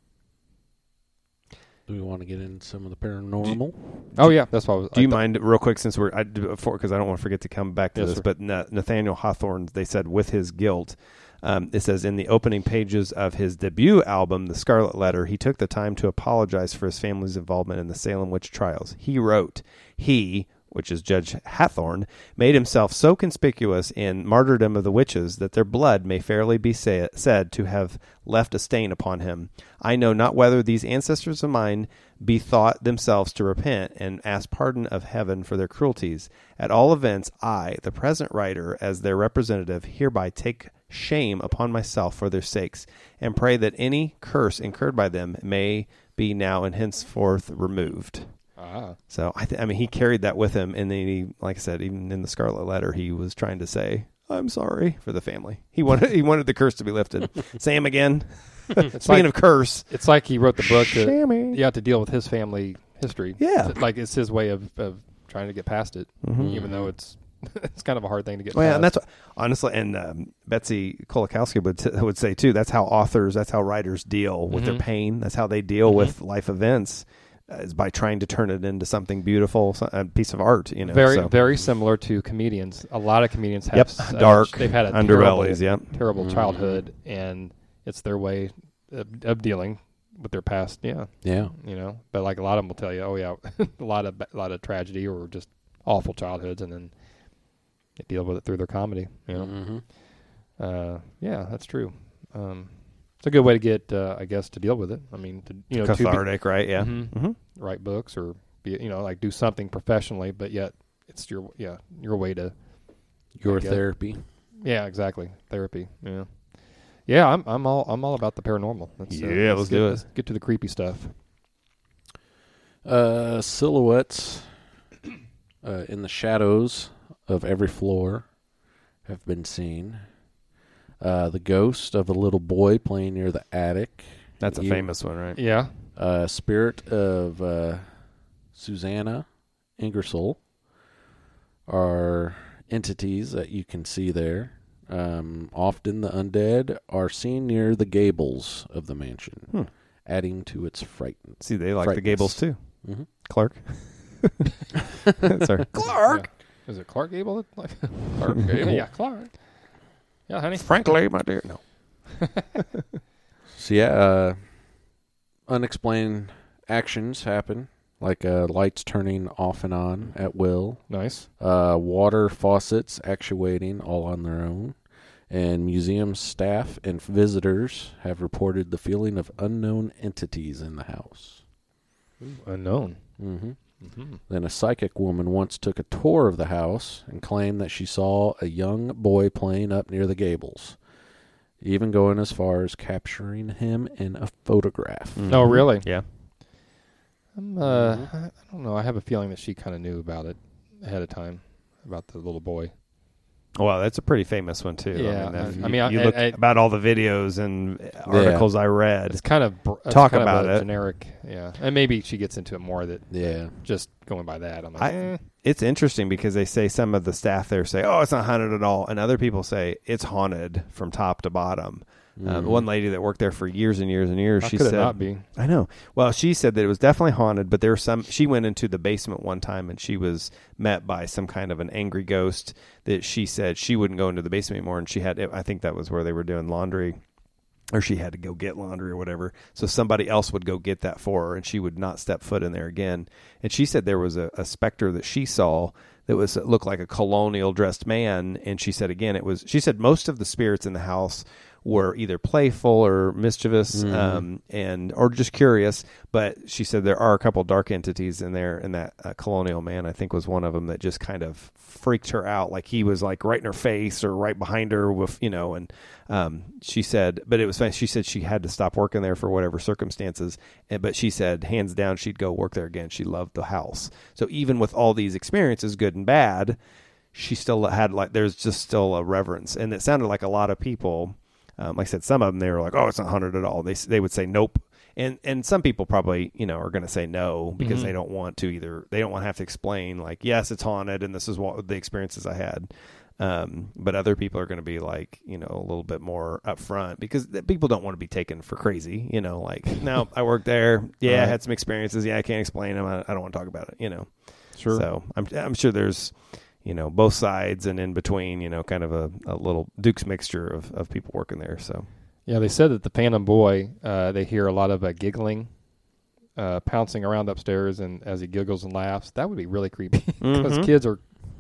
Do we want to get into some of the paranormal? oh yeah, that's what I was. Do you I thought- mind, real quick, since we're, I, before, because I don't want to forget to come back to Yes, this, sir. but Na- Nathaniel Hawthorne, they said, with his guilt, um, it says in the opening pages of his debut album, The Scarlet Letter, he took the time to apologize for his family's involvement in the Salem witch trials. He wrote, he, which is Judge Hathorne, made himself so conspicuous in martyrdom of the witches that their blood may fairly be say, said to have left a stain upon him. I know not whether these ancestors of mine bethought themselves to repent and ask pardon of heaven for their cruelties. At all events, I, the present writer, as their representative, hereby take shame upon myself for their sakes, and pray that any curse incurred by them may be now and henceforth removed. Ah. So I, th- I mean, he carried that with him, and then he, like I said, even in the Scarlet Letter, he was trying to say, "I'm sorry" for the family. He wanted he wanted the curse to be lifted. Sam again. Speaking like- of curse, It's like he wrote the book to Sammy. you have to deal with his family history. Yeah. It's like it's his way of, of trying to get past it, Mhm. even though it's it's kind of a hard thing to get Well, past. and that's what, honestly, and um, Betsy Kolakowski would t- would say too. That's how authors, that's how writers deal with Mhm. their pain. That's how they deal Mhm. with life events, uh, is by trying to turn it into something beautiful, so- a piece of art. You know, very so. very similar to comedians. A lot of comedians have Yep, such- dark They've had a underbellies. terrible, Yep. terrible Mhm. childhood, and it's their way of, of dealing with their past. Yeah, Yeah. you know. But like a lot of them will tell you, oh yeah, a lot of a lot of tragedy or just awful childhoods, and then they deal with it through their comedy. You know. Mm-hmm. Uh, yeah, that's true. Um, it's a good way to get, uh, I guess, to deal with it. I mean, to you know, to be- Cathartic, right? Yeah. Mhm. hmm write books or be, you know, like do something professionally, but yet it's your, yeah, your way to, Your I guess. therapy. yeah, exactly, therapy. Yeah, yeah, I'm, I'm all, I'm all about the paranormal. Let's, uh, Yeah, let's get, do it. Let's get to the creepy stuff. Uh, silhouettes uh, in the shadows of every floor have been seen. Uh, the ghost of a little boy playing near the attic. That's a You- famous one, right? Yeah. Uh, spirit of uh, Susanna Ingersoll are entities that you can see there. Um, often the undead are seen near the gables of the mansion, Hmm. adding to its frighten. See, they like the Frightness. Gables too. Mm-hmm. Clark. Sorry. Clark. Yeah. Is it Clark Gable? that- Like Clark Gable? Yeah, Clark. Yeah, honey. Frankly, my dear. No. So yeah, uh, unexplained actions happen, like uh, lights turning off and on at will, Nice. uh, water faucets actuating all on their own, and museum staff and visitors have reported the feeling of unknown entities in the house. Unknown. Mm-hmm. Mm-hmm. Then a psychic woman once took a tour of the house and claimed that she saw a young boy playing up near the gables, even going as far as capturing him in a photograph. Oh, really? Yeah. I'm, uh, I, I don't know. I have a feeling that she kind of knew about it ahead of time, about the little boy. Well, that's a pretty famous one too. Yeah, I mean, if I- you, I mean, I- you look I- I- about all the videos and articles I read. It's kind of br- it's Talk kind about of a it. generic, yeah. And maybe she gets into it more that Yeah. just going by that. I'm like, I, eh. it's interesting because they say some of the staff there say, "Oh, it's not haunted at all," and other people say it's haunted from top to bottom. Um, Mhm. one lady that worked there for years and years and years, How she could said, it not be? I know. Well, she said that it was definitely haunted, but there were some. She went into the basement one time and she was met by some kind of an angry ghost that she said she wouldn't go into the basement anymore. And she had, I think that was where they were doing laundry, or she had to go get laundry or whatever. So somebody else would go get that for her, and she would not step foot in there again. And she said there was a, a specter that she saw that was that looked like a colonial dressed man. And she said again, it was. She said most of the spirits in the house were either playful or mischievous, Mhm. um, and or just curious. But she said there are a couple dark entities in there, and that uh, colonial man, I think, was one of them that just kind of freaked her out. Like he was like right in her face or right behind her with, you know, and um, she said, but it was funny. She said she had to stop working there for whatever circumstances. And, but she said, hands down, she'd go work there again. She loved the house. So even with all these experiences, good and bad, she still had like, there's just still a reverence. And it sounded like a lot of people, Um, like I said, some of them, they were like, oh, it's not haunted at all. They they would say nope. And and some people probably, you know, are going to say no because Mhm. they don't want to either. They don't want to have to explain like, yes, it's haunted and this is what the experiences I had. Um, but other people are going to be like, you know, a little bit more upfront because th- people don't want to be taken for crazy. You know, like, no, I worked there. Yeah, I Right. had some experiences. Yeah, I can't explain them. I, I don't want to talk about it, you know. Sure. So I'm I'm sure there's, you know, both sides and in between, you know, kind of a, a little Duke's mixture of, of people working there. So Yeah, they said that the Phantom Boy, uh, they hear a lot of uh, giggling, uh, pouncing around upstairs, and as he giggles and laughs, that would be really creepy because Mhm. kids are,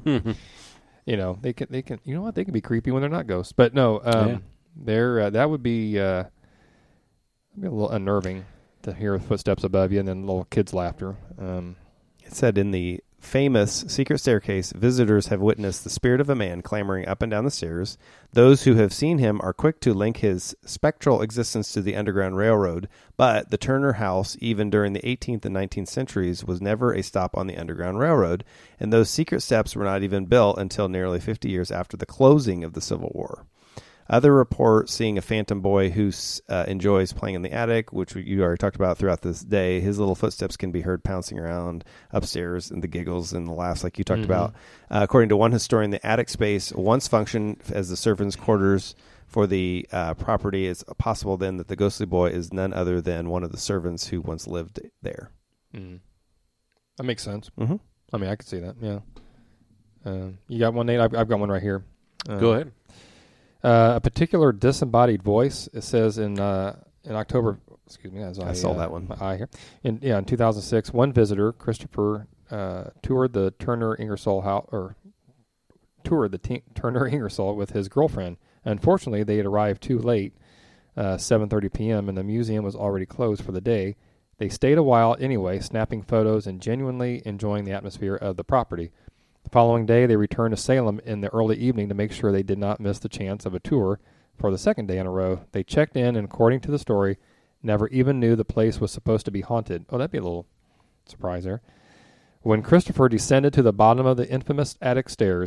you know, they can they can you know what they can be creepy when they're not ghosts, but no, um, Yeah. they're uh, that would be uh, that'd be a little unnerving to hear footsteps above you and then little kids' laughter. Um, it said in the famous secret staircase, visitors have witnessed the spirit of a man clambering up and down the stairs. Those who have seen him are quick to link his spectral existence to the Underground Railroad, but the Turner House, even during the eighteenth and nineteenth centuries, was never a stop on the Underground Railroad, and those secret steps were not even built until nearly fifty years after the closing of the Civil War. Other report seeing a phantom boy who uh, enjoys playing in the attic, which you already talked about throughout this day. His little footsteps can be heard pouncing around upstairs, and the giggles and the laughs like you talked Mhm. about. Uh, according to one historian, the attic space once functioned as the servants' quarters for the uh, property. It's possible then that the ghostly boy is none other than one of the servants who once lived there. mm. That makes sense. Mm-hmm. I mean, I could see that. Yeah. Uh, you got one, Nate? I've, I've got one right here. Uh, Go ahead. Uh, a particular disembodied voice. It says in uh, in October. Excuse me, as I, I saw uh, that one. My eye here. In yeah, in two thousand six, one visitor, Christopher, uh, toured the Turner Ingersoll house or toured the T- Turner Ingersoll with his girlfriend. Unfortunately, they had arrived too late, uh, seven thirty p.m., and the museum was already closed for the day. They stayed a while anyway, snapping photos and genuinely enjoying the atmosphere of the property. The following day, they returned to Salem in the early evening to make sure they did not miss the chance of a tour for the second day in a row. They checked in, and according to the story, never even knew the place was supposed to be haunted. Oh, that'd be a little surprise there. When Christopher descended to the bottom of the infamous attic stairs,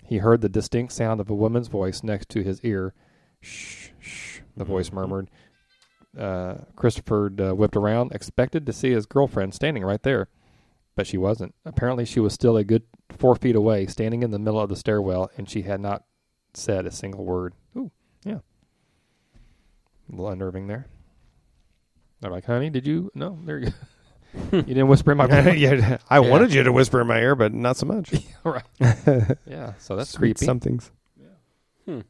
He heard the distinct sound of a woman's voice next to his ear. Shh, shh, the Mm-hmm. voice murmured. Uh, Christopher uh, whipped around, expected to see his girlfriend standing right there. But she wasn't. Apparently she was still a good four feet away, standing in the middle of the stairwell, and she had not said a single word. Ooh, yeah. A little unnerving there. They're like, honey, did you? No, there you go. You didn't whisper in my ear. yeah, I Yeah. wanted you to whisper in my ear, but not so much. Right. Yeah, so that's Sweet creepy. Some things. Hmm.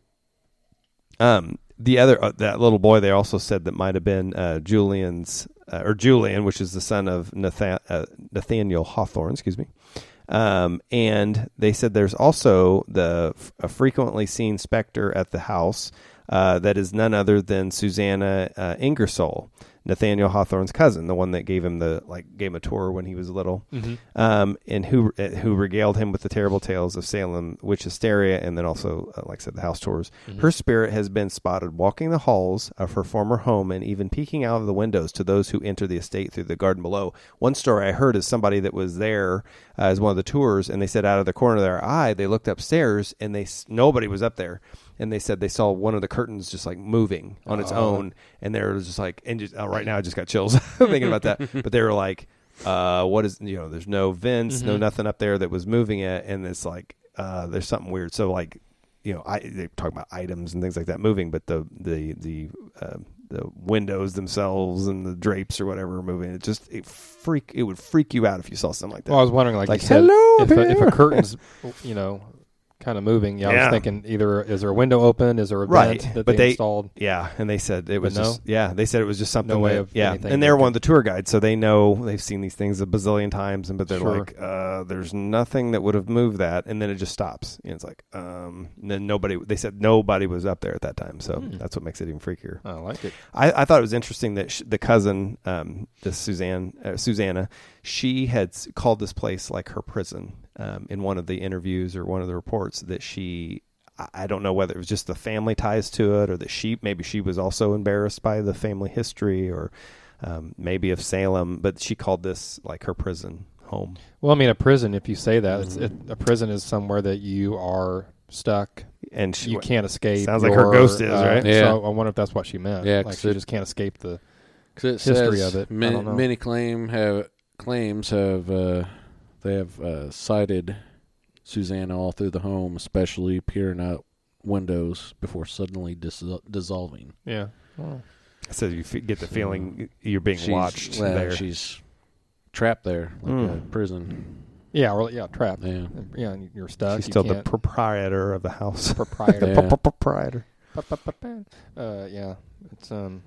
Um, the other uh, that little boy they also said that might have been uh, Julian's uh, or Julian, which is the son of Nathan, uh, Nathaniel Hawthorne. Excuse me. Um, and they said there's also the a frequently seen specter at the house uh, that is none other than Susanna uh, Ingersoll, Nathaniel Hawthorne's cousin, the one that gave him the like gave him a tour when he was little, Mm-hmm. um, and who uh, who regaled him with the terrible tales of Salem witch hysteria, and then also, uh, like I said, the house tours. Mm-hmm. Her spirit has been spotted walking the halls of her former home, and even peeking out of the windows to those who enter the estate through the garden below. One story I heard is somebody that was there uh, as one of the tours, and they said out of the corner of their eye they looked upstairs, and they s- nobody was up there. And they said they saw one of the curtains just like moving on its Oh. own, and they were just like, and just, oh, right now I just got chills thinking about that. But they were like, uh, "What is you know? There's no vents, no Mhm. nothing up there that was moving it, and it's like uh, there's something weird." So like, you know, I they talk about items and things like that moving, but the the the uh, the windows themselves and the drapes or whatever are moving. It just it freak it would freak you out if you saw something like that. Well, I was wondering, like, Like, you said, hello if a, if a there. curtain's, you know, kind of moving. Yeah, I Yeah. was thinking either is there a window open, is there a Right, vent that but they, they- installed? Yeah, and they said it was But no? just yeah, they said it was just something No way that- of yeah, anything and they're that one of the tour guides, so they know they've seen these things a bazillion times, and but they're Sure. like, uh, there's nothing that would have moved that, and then it just stops. And it's like, um, and then nobody. They said nobody was up there at that time, so Hmm. that's what makes it even freakier. I like it. I, I thought it was interesting that sh- the cousin, um, the Suzanne, uh, Susanna, she had s- called this place like her prison um, in one of the interviews or one of the reports that she. I- I don't know whether it was just the family ties to it, or that she maybe she was also embarrassed by the family history, or um, maybe of Salem. But she called this like her prison home. Well, I mean, a prison, if you say that, it's, it, Mm-hmm. a prison is somewhere that you are stuck. And she, You can't escape. Sounds like her your, ghost is, uh, right? Yeah. So I wonder if that's what she meant. Yeah, like 'cause she it- just can't escape the. Because it history says of it. I Many, don't know. many claim have claims have uh, they have uh, cited Susanna all through the home, especially peering out windows before suddenly dis- dissolving. Yeah. Oh. So you f- get the feeling you're being She's, watched well, there. She's trapped there like Mm. a prison. Yeah. Well, yeah. Trapped. Yeah. Yeah. And you're stuck. She's you still the can't- proprietor of the house. proprietor. Yeah. Proprietor. Uh, yeah, it's um,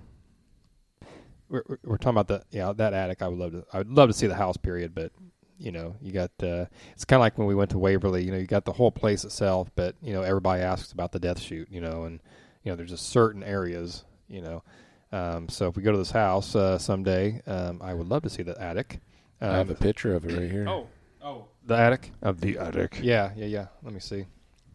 we're we're we're talking about the yeah that attic. I would love to I would love to see the house period, but you know you got uh, it's kind of like when we went to Waverly. You know, you got the whole place itself, but you know everybody asks about the death chute. You know, and you know there's just certain areas. You know, um, so if we go to this house uh, someday, um, I would love to see the attic. Um, I have a picture of it right here. oh oh the attic. Of the attic. Yeah, yeah, yeah. Let me see.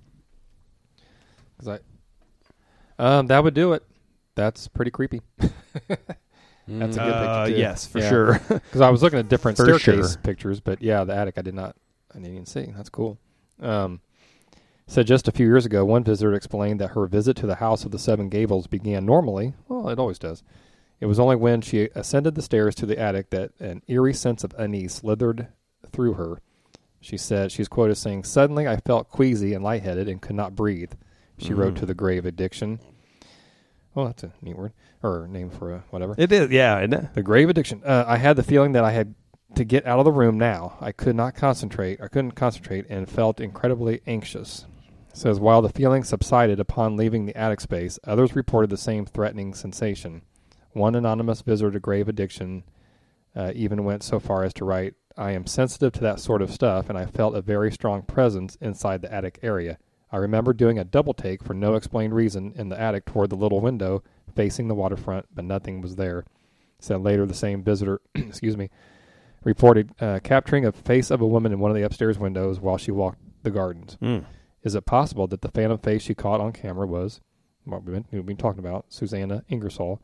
Cause I, um, that would do it. That's pretty creepy. That's a good Uh, picture too. yes, for Yeah. sure. Because I was looking at different For staircase sure. pictures, but yeah, the attic I did not, I didn't even see. That's cool. Um, so just a few years ago, one visitor explained that her visit to the House of the Seven Gables began normally. Well, it always does. It was only when she ascended the stairs to the attic that an eerie sense of unease slithered through her. She said, she's quoted as saying, "Suddenly I felt queasy and lightheaded and could not breathe." She wrote Mm. to the grave addiction. Well, that's a neat word. Or name for a whatever. It is, yeah, isn't it? The grave addiction. Uh, I had the feeling that I had to get out of the room now. I could not concentrate. I couldn't concentrate and felt incredibly anxious. It says, while the feeling subsided upon leaving the attic space, others reported the same threatening sensation. One anonymous visitor to grave addiction uh, even went so far as to write, "I am sensitive to that sort of stuff, and I felt a very strong presence inside the attic area. I remember doing a double take for no explained reason in the attic toward the little window facing the waterfront, but nothing was there." Said later, the same visitor, excuse me, reported uh, capturing a face of a woman in one of the upstairs windows while she walked the gardens. Mm. Is it possible that the phantom face she caught on camera was what we've been, we've been talking about, Susanna Ingersoll,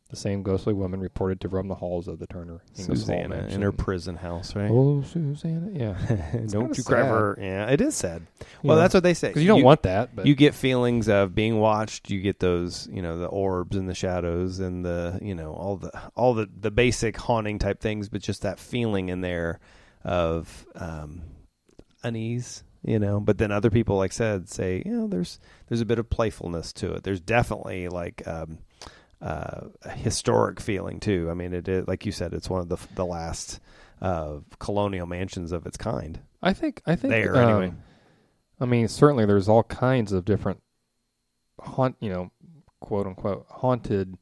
The same ghostly woman reported to roam the halls of the Turner Ingersoll Susanna mansion. in her prison house, right? Oh, Susanna, yeah. Don't kinda you grab sad. her. Yeah, it is sad. You Well, know, that's what they say. because you don't want that. But You get feelings of being watched. You get those, you know, the orbs and the shadows and the, you know, all the all the, the basic haunting type things, but just that feeling in there of um, unease, you know. But then other people, like said, say, you know, there's there's a bit of playfulness to it. There's definitely like um, uh, a historic feeling too. I mean, it is, like you said, it's one of the the last uh, colonial mansions of its kind. I think I think There, um, anyway. I mean, certainly there's all kinds of different haunt, you know, quote unquote haunted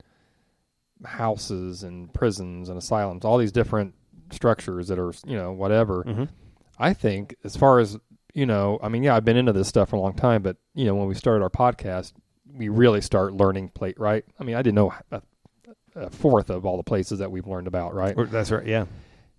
houses and prisons and asylums. All these different structures that are, you know, whatever. Mm-hmm. I think as far as, you know, I mean, yeah, I've been into this stuff for a long time, but you know, when we started our podcast, we really start learning plate, right? I mean, I didn't know a, a fourth of all the places that we've learned about, right? That's right. Yeah.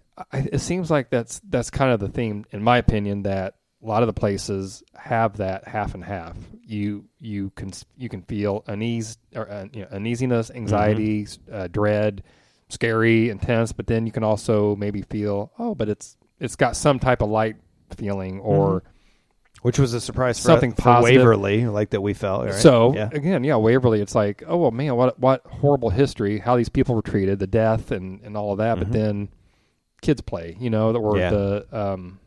I, it seems like that's that's kind of the theme, in my opinion, that a lot of the places have that half and half. You you can you can feel unease or uh, you know, uneasiness, anxiety, mm-hmm. uh, dread, scary, intense, but then you can also maybe feel, oh, but it's it's got some type of light feeling or. Mm-hmm. Which was a surprise for, something for positive. Waverly, like that we felt. Right? So, yeah. again, yeah, Waverly, it's like, oh, well, man, what what horrible history, how these people were treated, the death and, and all of that. Mm-hmm. But then kids play, you know, or yeah. the, um,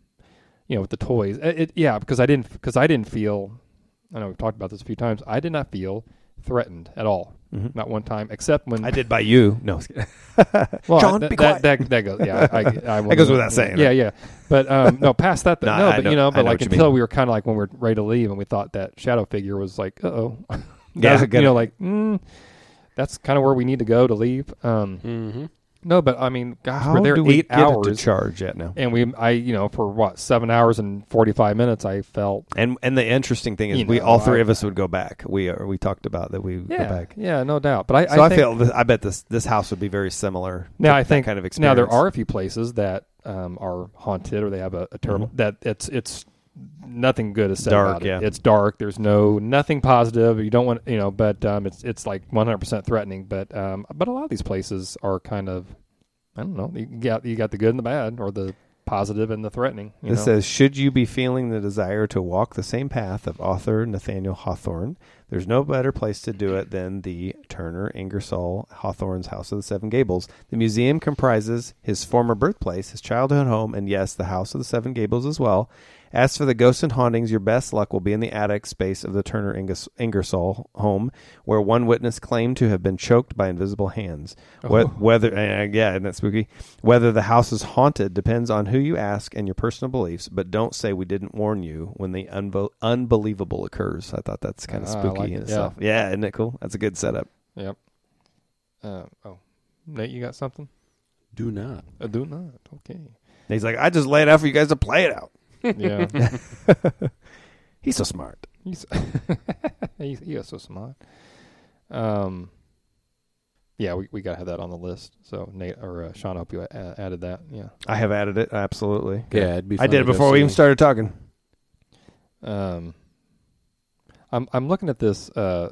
you know, with the toys. It, it, yeah, because I didn't, because I didn't feel, I know we've talked about this a few times, I did not feel threatened at all. Mm-hmm. Not one time, except when I did by you. No, well, John, that, be that, quiet. that, that goes. Yeah, I, I, I that goes without saying. Yeah, right? yeah. But um, no, past that. Th- no, no, I but know, you know, but I know like what you until mean. we were kind of like when we were ready to leave, and we thought that shadow figure was like, uh oh, yeah, you know, like mm, that's kind of where we need to go to leave. Um, Mm-hmm. no, but I mean, gosh, How we're there do we eight get hours it to charge yet now? and we, I, you know, for what seven hours and forty five minutes, I felt. And and the interesting thing is, You we know, all three I- of us would go back. We are, we talked about that we would Yeah, go back. yeah, no doubt. But I, So I, I, think, feel this, I bet this this house would be very similar. Now to I think that kind of now experience. there are a few places that um, are haunted or they have a, a terrible Mhm. that it's it's nothing good is said Dark, about it. yeah. It's dark. There's no nothing positive. You don't want you know, but um, it's it's like one hundred percent threatening. But um, but a lot of these places are kind of I don't know. You got you got the good and the bad, or the positive and the threatening. You This know? says, should you be feeling the desire to walk the same path of author Nathaniel Hawthorne, there's no better place to do it than the Turner Ingersoll Hawthorne's House of the Seven Gables. The museum comprises his former birthplace, his childhood home, and yes, the House of the Seven Gables as well. As for the ghosts and hauntings, your best luck will be in the attic space of the Turner Ingers- Ingersoll home, where one witness claimed to have been choked by invisible hands. Oh. Wh- Whether, uh, yeah, isn't that spooky? Whether the house is haunted depends on who you ask and your personal beliefs, but don't say we didn't warn you when the unbe- unbelievable occurs. I thought that's kind of Ah, I spooky like in it, itself. Yeah. isn't it cool? That's a good setup. Yep. Uh, oh, Nate, you got something? Do not. I do not. Okay. And he's like, I just laid out for you guys to play it out. Yeah. He's so smart. He's he's he is so smart. Um. Yeah, we, we got to have that on the list. So Nate or uh, Sean, I hope you a- added that. Yeah. I have added it, absolutely. Yeah, it'd be. I Fun did to it go before we see. even started talking. Um. I'm I'm looking at this uh.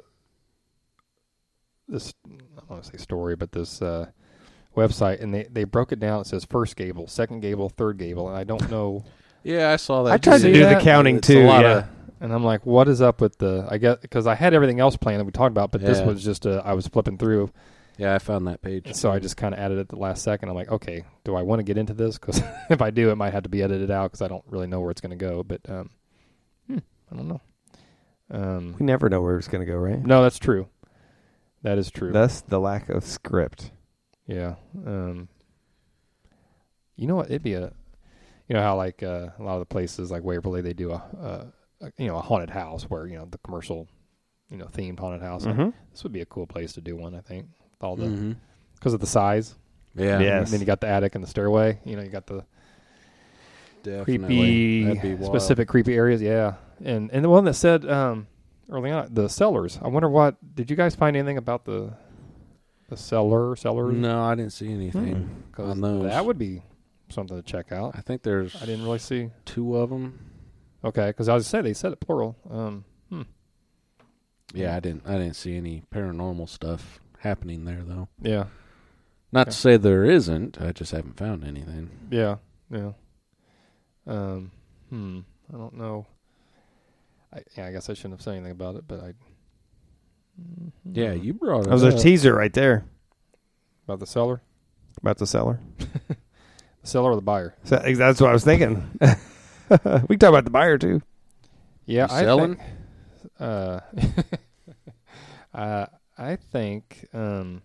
This I don't want to say story, but this uh, website, and they, they broke it down. It says first gable, second gable, third gable, and I don't know. Yeah, I saw that. I tried to see do that? the counting It's a too. lot Yeah. of- And I'm like, what is up with the? I guess because I had everything else planned that we talked about, but this Yeah. was just a, I was flipping through, Yeah, I found that page. so I just kind of added it at the last second. I'm like, okay, do I want to get into this? Because if I do, it might have to be edited out because I don't really know where it's going to go. But um, hmm, I don't know. Um, We never know where it's going to go, right? no, that's true. That is true. Thus, the lack of script. Yeah. Um, you know what? It'd be a, you know how like uh, a lot of the places like Waverly, they do a, a, a you know a haunted house where you know the commercial, you know themed haunted house. Mhm. This would be a cool place to do one. I think with all the Mhm. because of the size. Yeah, Yeah. And then you got the attic and the stairway. You know, you got the definitely. creepy, That'd be wild. specific creepy areas. Yeah, and and the one that said um, early on the cellars. I wonder what did you guys find anything about the the cellar cellars? No, I didn't see anything Hmm. 'Cause on those. that would be something to check out. I think there's. I didn't really see. two of them. Okay, because I was say they said it plural. Um, hmm. Yeah, I didn't. I didn't see any paranormal stuff happening there, though. Yeah. Not Okay. to say there isn't. I just haven't found anything. Yeah. Yeah. Um. Hmm. I don't know. I yeah. I guess I shouldn't have said anything about it, but I. Yeah, you brought it That was a up. teaser right there About the seller, about the seller. the seller or the buyer. So, that's what I was thinking. We can talk about the buyer too. Yeah, You I selling? think. Uh. uh. I think. Um.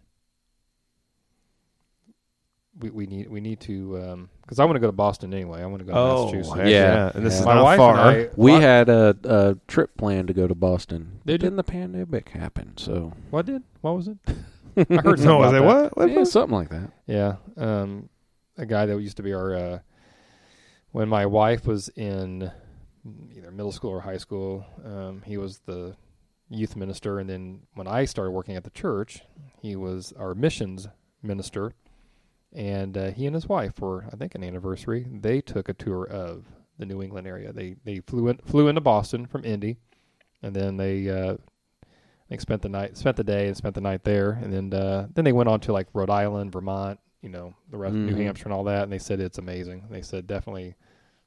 We we need we need to um because I want to go to Boston anyway. I want to go to Oh, Massachusetts. heck Yeah. And this Yeah. is My not wife far. and I. We what, had a, a trip planned to go to Boston. Did you? then the pandemic happened, so What did? What was it? I heard something No, about was it that. what? What? yeah, something like that. Yeah, um, a guy that used to be our uh, when my wife was in either middle school or high school. Um, he was the youth minister, and then when I started working at the church, he was our missions minister. And uh, he and his wife, for I think an anniversary, they took a tour of the New England area. They they flew in, flew into Boston from Indy, and then they uh, they spent the night, spent the day, and spent the night there. And then uh, then they went on to like Rhode Island, Vermont, you know, the rest Mhm. of New Hampshire and all that. And they said it's amazing. They said definitely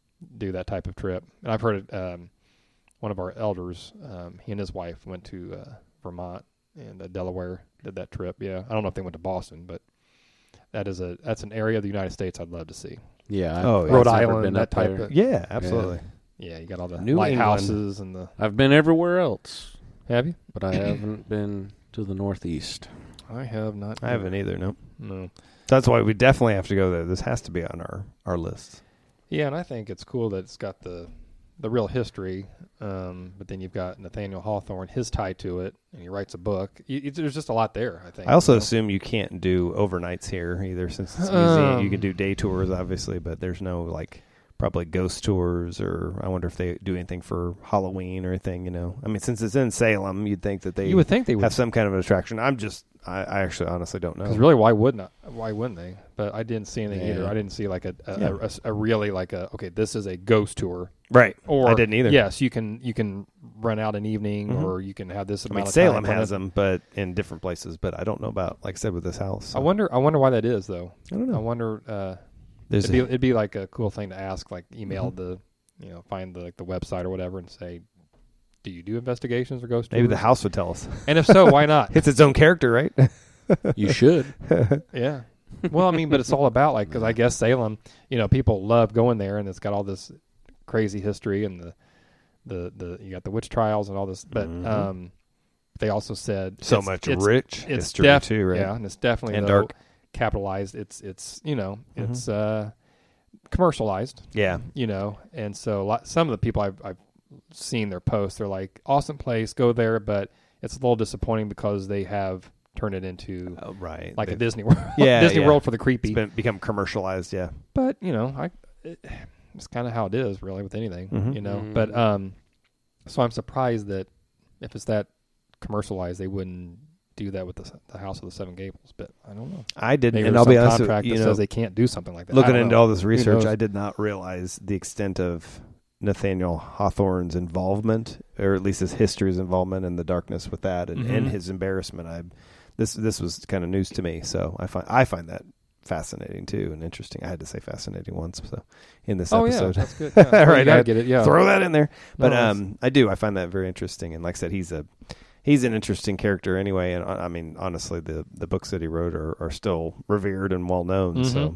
do that type of trip. And I've heard it. Um, one of our elders, um, he and his wife went to uh, Vermont and uh, Delaware, did that trip. Yeah, I don't know if they went to Boston, but. That is a that's an area of the United States I'd love to see. Yeah. I've, Oh, I've yeah. Rhode never Island, been that up type there. of- Yeah, absolutely. Yeah, you got all the New lighthouses and the. I've been everywhere else, Have you? but I haven't been to the Northeast. I have not. I haven't either. No, No. that's why we definitely have to go there. This has to be on our our list. Yeah, and I think it's cool that it's got the the real history, um, but then you've got Nathaniel Hawthorne, his tie to it, and he writes a book. You, you, there's just a lot there, I think. I also you know? assume you can't do overnights here either, since it's a Um, museum. You can do day tours, obviously, but there's no like probably ghost tours, or I wonder if they do anything for Halloween or anything. You know, I mean, since it's in Salem, you'd think that they You would think they would. have some kind of an attraction. I'm just, I, I actually honestly don't know. Because really, why wouldn't I, why wouldn't they? But I didn't see anything Yeah. either. I didn't see like a a, Yeah. a, a, a really like a okay, this is a ghost tour. Right. Or I didn't either. Yes, you can you can run out an evening, Mhm. or you can have this I amount mean, of Salem time. has them, but in different places. But I don't know about, like I said, with this house. I wonder. I wonder why that is, though. I don't I know. wonder. Uh, There's it'd be a- it'd be like a cool thing to ask, like email Mhm. the, you know, find the like the website or whatever, and say, do you do investigations or ghost maybe the tours? house would tell us. And if so, why not? It's its own character, right? You should. Yeah. Well, I mean, but it's all about like because I guess Salem, you know, people love going there, and it's got all this crazy history and the the the you got the witch trials and all this, but Mhm. um, they also said So it's- much it's, rich it's history def- too, right? Yeah, and it's definitely And though, dark. capitalized. It's it's you know Mhm. it's uh, commercialized. Yeah. You know, and so a lot, some of the people I've, I've seen their posts, they're like, awesome place, go there, but it's a little disappointing because they have turned it into Oh, right. like a They've- Disney World, Yeah, Disney yeah. World for the creepy. It's been, become commercialized. Yeah. But you know, I it, it's kind of how it is, really, with anything. Mhm. You know, Mhm. but um, so I'm surprised that if it's that commercialized, they wouldn't do that with the, the House of the Seven Gables. But I don't know. I didn't, Maybe and there's I'll be some honest with contract you, that you know, says they can't do something like that. I looking don't into know. all this Who research, knows? I did not realize the extent of Nathaniel Hawthorne's involvement, or at least his history's involvement, and the darkness with that, and, and Mhm. his embarrassment. I this this was kind of news to me, so I find I find that fascinating too, and interesting. I had to say fascinating once, so in this Oh episode, yeah, that's good. Yeah. Well, Right, you gotta I- get it. Yeah, throw that in there. But No, it's- um, I do. I find that very interesting, and like I said, he's a he's an interesting character anyway. And uh, I mean, honestly, the the books that he wrote are, are still revered and well known. So,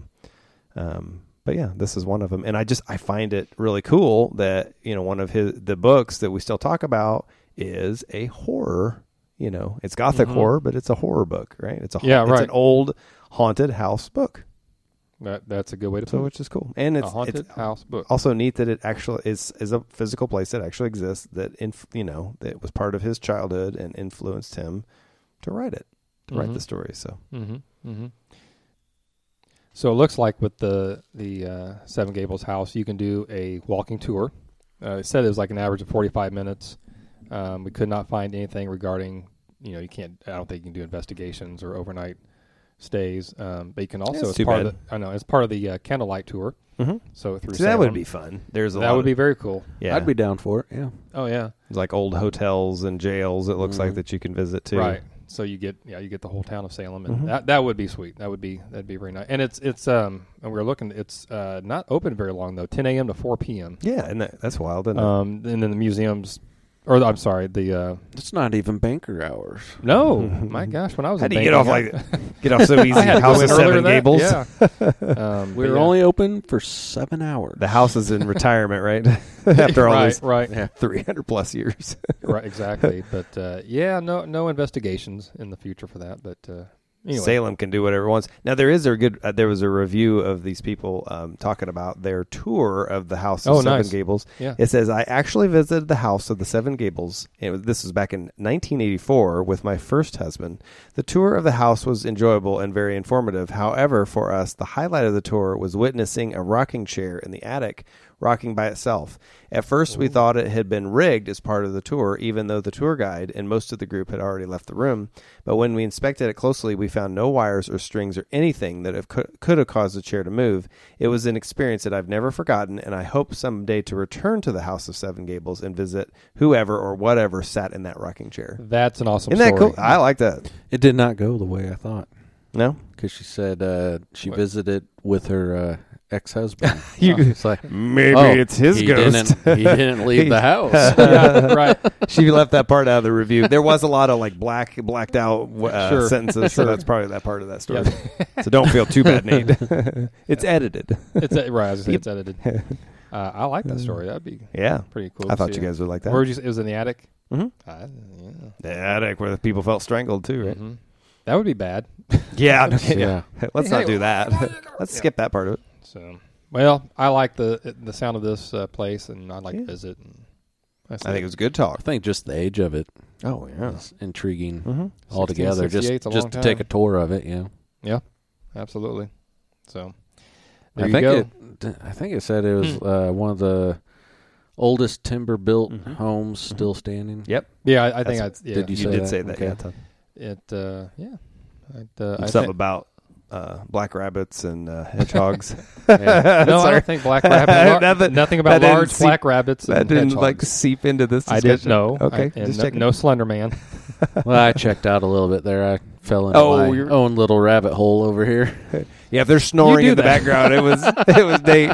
um, but yeah, this is one of them. And I just I find it really cool that you know one of his the books that we still talk about is a horror. You know, it's gothic Mhm. horror, but it's a horror book, right? It's a ha- Yeah, it's right. an old haunted house book, that, that's a good way to so put it. which is cool. And A it's haunted it's house book. also neat that it actually is is a physical place that actually exists, that inf- you know that was part of his childhood and influenced him to write it, to write Mhm. the story. So Mm-hmm. Mm-hmm. So it looks like with the the uh, Seven Gables house, you can do a walking tour. Uh, it said it was like an average of forty-five minutes. Um, we could not find anything regarding, you know, you can't. I don't think you can do investigations or overnight stays. Um, but you can also, That's as too part bad. of the, I know, as part of the uh, candlelight tour. mm-hmm. So through so that would Salem. be fun. There's a that lot would of, be very cool. yeah, I'd be down for it. Yeah. Oh yeah, like old hotels and jails. It looks like Mhm. that you can visit too. right. so you get yeah you get the whole town of Salem, and Mhm. that that would be sweet. That would be that'd be very nice. And it's it's um and we were looking. It's uh not open very long though. ten a.m. to four p.m. Yeah, and that, that's wild, isn't it? Um, and then the museums, or the, I'm sorry, the uh, It's not even banker hours. no, my gosh, when I was How in do you get off banking, like get off so easy? I had to House go of in earlier Seven than that. Gables. Yeah. Um, We but were yeah. only open for seven hours. The house is in retirement, right? After all right, these right, three hundred plus years. right, exactly. But uh, yeah, no, no investigations in the future for that. But uh, anyway, Salem can do whatever it wants. Now there is a good. Uh, there was a review of these people um, talking about their tour of the House of Oh, Seven nice. Gables. Yeah. It says I actually visited the House of the Seven Gables. It was, this was back in nineteen eighty-four with my first husband. The tour of the house was enjoyable and very informative. However, for us, the highlight of the tour was witnessing a rocking chair in the attic rocking by itself. At first, we thought it had been rigged as part of the tour, even though the tour guide and most of the group had already left the room. But when we inspected it closely, we found no wires or strings or anything that have, could have caused the chair to move. It was an experience that I've never forgotten, and I hope someday to return to the House of Seven Gables and visit whoever or whatever sat in that rocking chair. that's an awesome Isn't that story. cool? I like that. It did not go the way I thought. No? Because she said uh, she What? visited with her uh, ex-husband. You- It's like, Maybe oh, it's his he ghost. Didn't, he didn't leave the house. yeah, right. She left that part out of the review. There was a lot of like black, blacked out uh, Sure. sentences, so Sure. that's probably that part of that story. Yeah. So don't feel too bad, Nate. It's edited. It's uh, right. I was gonna say it's edited. Uh, I like that story. That'd be Yeah, pretty cool. I to thought see you it. guys would like that. Where would you? It was in the attic. Mm-hmm. Uh, yeah. The attic where the people felt strangled too, right? Mhm. That would be bad. Yeah, no, Yeah. Let's Hey, not do hey, that. Let's skip that part of it. So, well, I like the the sound of this uh, place, and I'd like Yeah. to visit. And I think it was good talk. I think just the age of it Oh yeah. is intriguing Mm-hmm. altogether. Just, sixteen sixty-eight's a just long to take a time. tour of it, you know. absolutely. So there I you think go. it. I think it said it was uh, one of the oldest timber-built Mhm. homes still standing. Yep. yeah, I, I think I. That's- Yeah, Did you You say did that? say that, Okay. yeah. Todd. It. Uh, yeah. I'd, uh, I Something think, about uh, black rabbits and uh, hedgehogs. no, I Sorry. don't think black rabbits. Nothing- nothing that about didn't large seep- black rabbits. That and didn't hedgehogs. like seep into this I discussion. didn't know. Okay, I, and just no, checking. no Slender Man. Well, I checked out a little bit there. I fell into Oh, my you're- own little rabbit hole over here. Yeah, if they're snoring do in the that. background, it was it was Nate.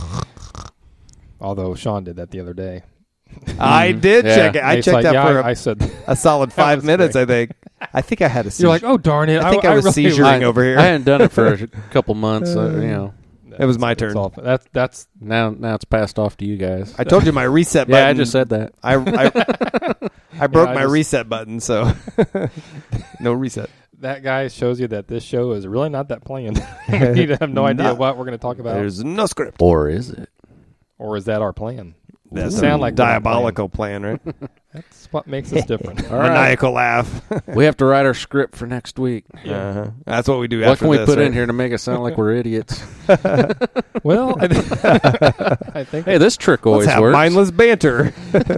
Although Sean did that the other day. I did Yeah. check it. I Nate's checked like, out yeah, for I, a, I said. a solid That five was minutes. great. I think. I think I had a seizure. You're like, oh darn it! I think I, was really seizuring like- over here. I hadn't done it for a couple months. Uh, you know, It was my That's turn. all- That's that's. now now it's passed off to you guys. I told you my reset button. yeah, I just said that. I I, I broke I my just- reset button, so no reset. That guy shows you that this show is really not that planned. You have no idea Not- what we're going to talk about, There's no script. Or is it? or is that our plan? That's Doesn't sound a like what I'm diabolical plan, right? That's what makes us different. All right. Maniacal laugh. We have to write our script for next week. Uh-huh. That's what we do. What after can we this, put right? in here to make it sound like we're idiots? Well, I, th- I think Hey, this trick Let's always have works. mindless banter.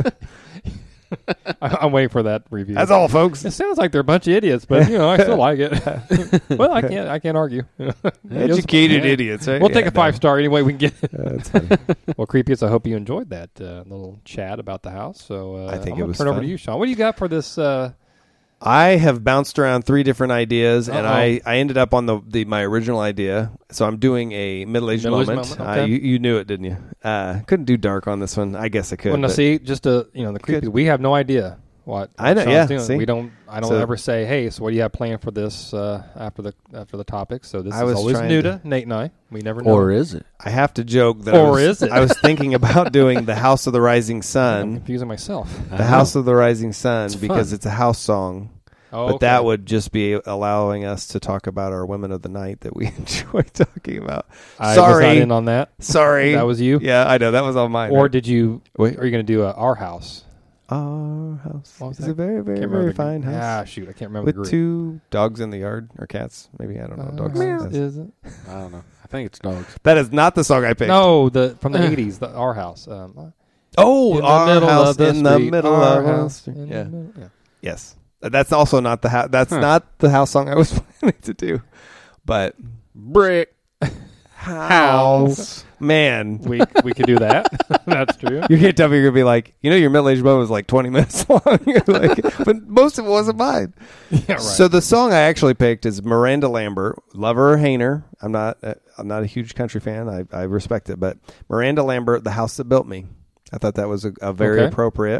I, I'm waiting for that review. That's all, folks. It sounds like they're a bunch of idiots, but you know, I still like it. Well, I can't. I can't argue. Educated Yeah. idiots. Right? We'll take Yeah, a five no. star any way we can get it. Uh, that's funny. Well, Creepy's, I hope you enjoyed that uh, little chat about the house. So uh, I think I'm it gonna was turn over fun. to you, Sean. What do you got for this? Uh, I have bounced around three different ideas, and Uh-oh. I, I ended up on the, the my original idea. So I'm doing a middle-aged Middle-aged moment. moment, Uh, okay. you, you knew it, didn't you? Uh, couldn't do dark on this one. I guess I could. well, no, but- see, just uh, you know, the Creepy. Good. We have no idea what I know, Sean's yeah, doing. see? We don't. I don't So- ever say, hey, so what do you have planned for this uh, after the after the topic? So this I is was always trying new to- to Nate and I. We never know. Or is it? I have to joke that I Or was, is it? I was thinking about doing the House of the Rising I'm Sun, confusing myself. the House of the Rising Sun, It's because fun. it's a house song. Oh, But okay. that would just be allowing us to talk about our women of the night that we enjoy talking about. I was Sorry, not in on that. sorry, That was you. yeah, I know that was all mine. Or right? did you? Wait. Are you going to do a our house? Our house What was is that? a very, very, Can't very remember the- fine house Ah, shoot, I can't remember the with group. two dogs in the yard or cats. Maybe I don't know. Our Dogs. house Yes. is it? I don't know. I think it's dogs. That is not the song I picked. No, the from the eighties, the our house. Um, Oh, in the our middle house of the in the street, middle our of house. the in the yeah. middle- yeah. Yes, that's also not the house. That's Huh. not the house song I was planning to do. But Brick. house. Man. We we could do that. That's true. You can't tell me you're going to be like, you know, your middle-aged moment was like twenty minutes long. Like, but most of it wasn't mine. Yeah, right. So the song I actually picked is Miranda Lambert, love her or hate her. I'm not, uh, I'm not a huge country fan. I, I respect it. But Miranda Lambert, The House That Built Me. I thought that was a, a very Okay. appropriate.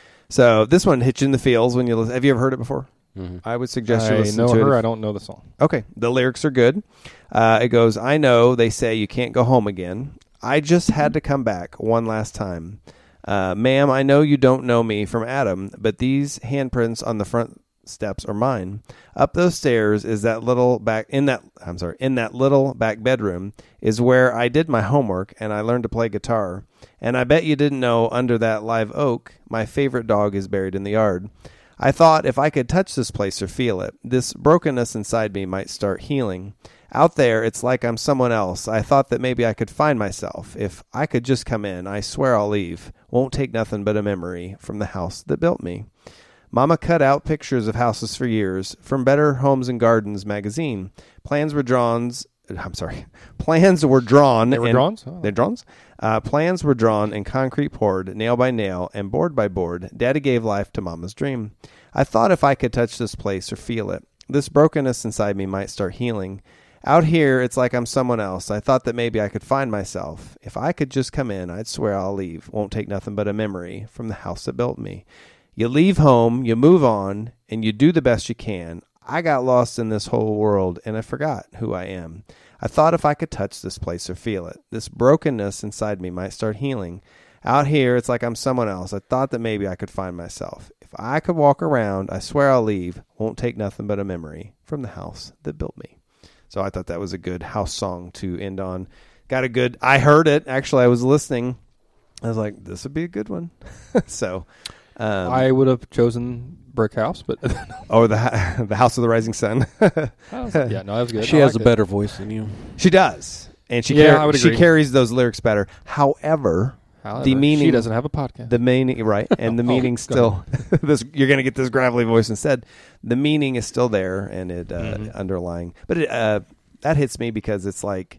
So this one hits you in the feels when you listen. Have you ever heard it before? Mm-hmm. I would suggest you I listen know to it. her. if- I don't know the song. Okay. The lyrics are good. Uh, it goes, I know they say you can't go home again. I just had to come back one last time. Uh, ma'am, I know you don't know me from Adam, but these handprints on the front steps are mine. Up those stairs is that little back in that I'm sorry, in that little back bedroom is where I did my homework and I learned to play guitar. And I bet you didn't know under that live oak, my favorite dog is buried in the yard. I thought if I could touch this place or feel it, this brokenness inside me might start healing. Out there, it's like I'm someone else. I thought that maybe I could find myself. If I could just come in, I swear I'll leave. Won't take nothing but a memory from the house that built me. Mama cut out pictures of houses for years from Better Homes and Gardens magazine. Plans were drawn. I'm sorry. Plans were drawn. They were and- drawn? Oh. They're drawn? Uh, plans were drawn and concrete poured, nail by nail and board by board. Daddy gave life to Mama's dream. I thought if I could touch this place or feel it, this brokenness inside me might start healing. Out here, it's like I'm someone else. I thought that maybe I could find myself. If I could just come in, I'd swear I'll leave. Won't take nothing but a memory from the house that built me. You leave home, you move on, and you do the best you can. I got lost in this whole world, and I forgot who I am. I thought if I could touch this place or feel it, this brokenness inside me might start healing. Out here, it's like I'm someone else. I thought that maybe I could find myself. If I could walk around, I swear I'll leave. Won't take nothing but a memory from the house that built me. So I thought that was a good house song to end on. Got a good, I heard it. Actually, I was listening. I was like, this would be a good one. so, um, I would have chosen Brick House, but oh, the the House of the Rising Sun. yeah, no, that was good. She I has a liked it. better voice than you. She does, and she Yeah, car- I would she agree. carries those lyrics better. However, However, the meaning she doesn't have a podcast. the meaning right, and the Oh, meaning go still this you're going to get this gravelly voice instead. The meaning is still there, and it uh, Mhm. underlying, but it, uh, that hits me because it's like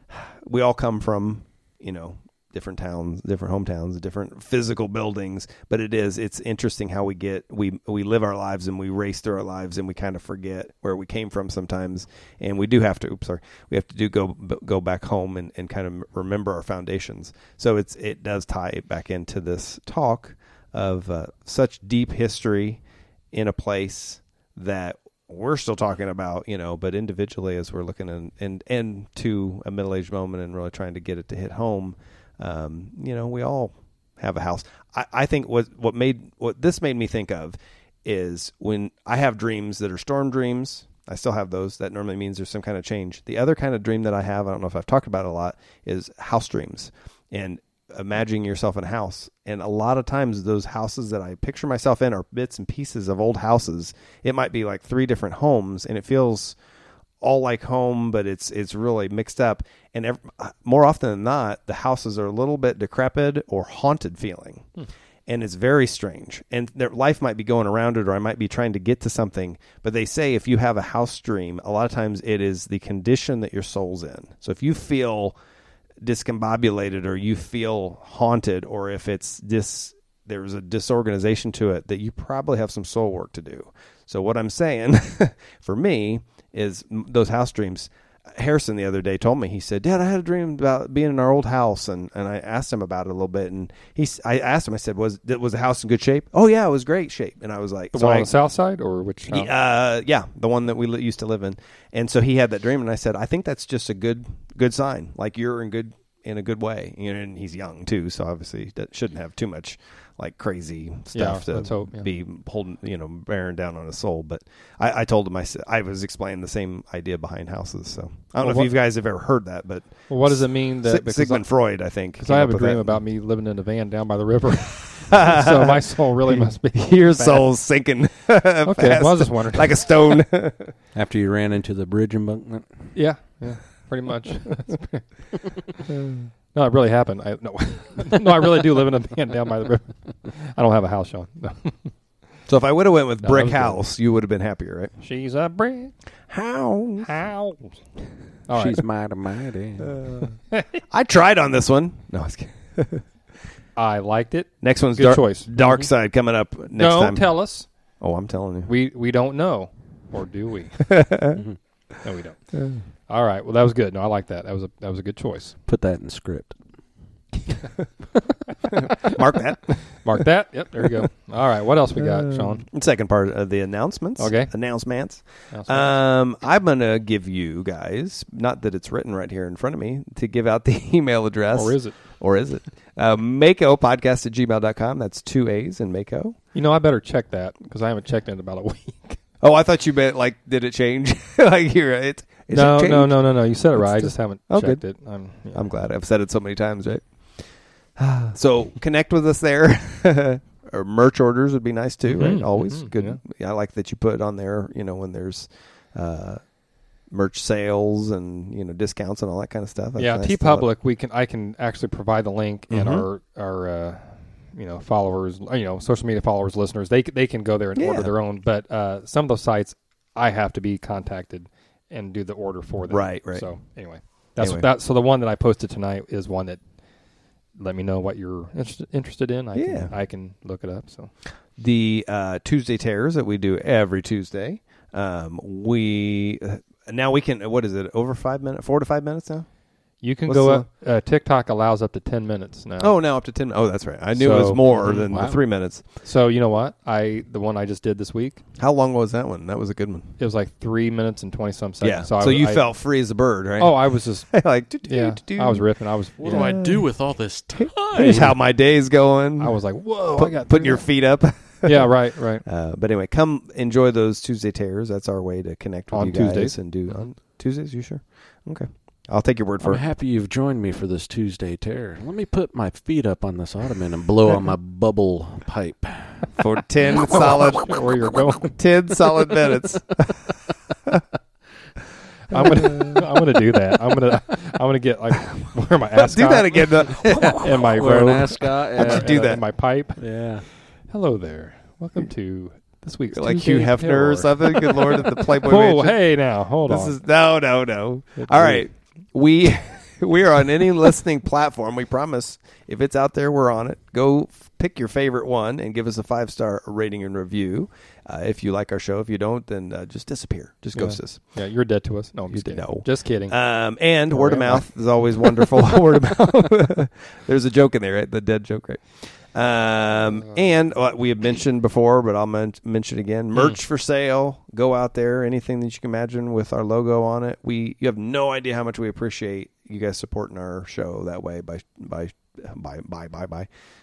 we all come from you know. different towns, different hometowns, different physical buildings, but it is, it's interesting how we get, we, we live our lives and we race through our lives and we kind of forget where we came from sometimes. And we do have to, oops, sorry, we have to do go, go back home and, and kind of remember our foundations. So it's, it does tie back into this talk of uh, such deep history in a place that we're still talking about, you know, but individually as we're looking in, and, and to a middle-aged moment and really trying to get it to hit home. Um, you know, we all have a house. I, I think what what made what this made me think of is when I have dreams that are storm dreams. I still have those. That normally means there's some kind of change. The other kind of dream that I have, I don't know if I've talked about it a lot, is house dreams and imagining yourself in a house. And a lot of times those houses that I picture myself in are bits and pieces of old houses. It might be like three different homes, and it feels all like home, but it's it's really mixed up. And every, more often than not, the houses are a little bit decrepit or haunted feeling. Hmm. And it's very strange. And their life might be going around it, or I might be trying to get to something. But they say if you have a house dream, a lot of times it is the condition that your soul's in. So if you feel discombobulated or you feel haunted, or if it's this, there's a disorganization to it, that you probably have some soul work to do. So what I'm saying for me is those house dreams. Harrison the other day told me, he said, Dad, I had a dream about being in our old house. And, and I asked him about it a little bit. And he, I asked him, I said, was, was the house in good shape? Oh yeah, it was great shape. And I was like, The so one I, on the south side, or which? house? uh, yeah, the one that we li- used to live in. And so he had that dream. And I said, I think that's just a good, good sign. Like you're in good, in a good way. You know, and he's young too. So obviously that shouldn't have too much like crazy stuff Yeah, to let's hope, yeah. be holding, you know, bearing down on his soul. But I, I told him, I said, I was explaining the same idea behind houses. So I don't Well, know what- if you guys have ever heard that, but Well, what does it mean that? Sig- because Sigmund I, Freud, I think. Because came I have up a with dream that. about me living in a van down by the river. So my soul really must be Your fast. soul's sinking. Okay, well, I was just wondering. like a stone. After you ran into the bridge embankment. Yeah, yeah, pretty much. No, it really happened. I, no, no, I really do live in a van down by the river. I don't have a house, Sean. No. So if I would have went with No, brick that was good. house, you would have been happier, right? She's a brick House. house. All She's right. mighty, mighty. Uh, I tried on this one. No, I was kidding. I liked it. Next one's Good dark, choice. Dark Side coming up next Don't time. tell us. Oh, I'm telling you. We we don't know, or do we? No, we don't. All right. Well, that was good. No, I like that. That was a that was a good choice. Put that in the script. Mark that. Mark that. Yep. There you go. All right. What else we got, Uh, Sean? Second part of the announcements. Okay. Announcements. Announcements. Um, I'm going to give you guys, not that it's written right here in front of me, to give out the email address. Or is it? Or is it? Uh, Mako podcast at gmail dot com. That's two A's in Mako. You know, I better check that because I haven't checked it in about a week. Oh, I thought you meant, like, did it change? Like, here, it, is no, it changed? no, no, no, no. You said it right. I It's just haven't oh, checked good. it. I'm, yeah. I'm glad. I've said it so many times, right? So connect with us there. Or merch orders would be nice too, Mhm, right? Always mhm, good. I like that you put on there, you know, when there's uh, merch sales and, you know, discounts and all that kind of stuff. That's yeah, nice T to let- Public. We can. I can actually provide the link, and Mhm. our our uh, you know followers, you know, social media followers, listeners, they c- they can go there and Yeah. order their own. But uh, some of those sites, I have to be contacted and do the order for them. Right, right. So anyway, that's Anyway. that. So the one that I posted tonight is one that. Let me know what you're inter- interested in. I Yeah. can I can look it up. So The uh, Tuesday tears that we do every Tuesday. Um, we uh, now we can. What is it? Over five minutes? Four to five minutes now? you can What's go the- up. Uh, TikTok allows up to ten minutes now. Oh, now up to ten. Oh, that's right. I knew it was So- more Mhm. than Wow. the three minutes. So you know what? I the one I just did this week. How long was that one? That was a good one. It was like three minutes and twenty some seconds. Yeah. So, So, I, you I, felt free as a bird, right? Oh, I was just like do, do, yeah. do, do. I was ripping. I was. What yeah. do I do with all this time? Here's how my day's going. I was like, whoa! Put, I got putting through your that. feet up. Yeah, right, right. Uh, but anyway, come enjoy those Tuesday tears. That's our way to connect with On you guys Tuesdays. and do on Tuesdays. You sure? Okay, I'll take your word for I'm it. happy you've joined me for this Tuesday tear. Let me put my feet up on this ottoman and blow on my bubble pipe. For ten solid, Where you're going? ten solid minutes. I'm gonna, I'm gonna do that. I'm gonna, I'm gonna get like wear my ascot. Do that again. though. And my Wear an robe. ascot. How'd you and, do uh, that? and my pipe. Yeah. Hello there. Welcome to this week's like Tuesday Hugh Hefner Terror. or something. Good Lord, at the Playboy Oh, Mansion. hey now, hold This on. is no, no, no. It's All weird. right, we we are on any listening platform. We promise. If it's out there, we're on it. Go f- pick your favorite one and give us a five star rating and review. Uh, if you like our show, if you don't, then uh, just disappear. Just Yeah. ghost us. Yeah, you're dead to us. No, I'm You just kidding. know. Just kidding. Um, and Or word of am I? mouth is always wonderful. Word of mouth. There's a joke in there, right? The dead joke, right? Um, and what we have mentioned before, but I'll men- mention again: merch for sale. Go out there, anything that you can imagine with our logo on it. We you have no idea how much we appreciate you guys supporting our show that way by by by by by by.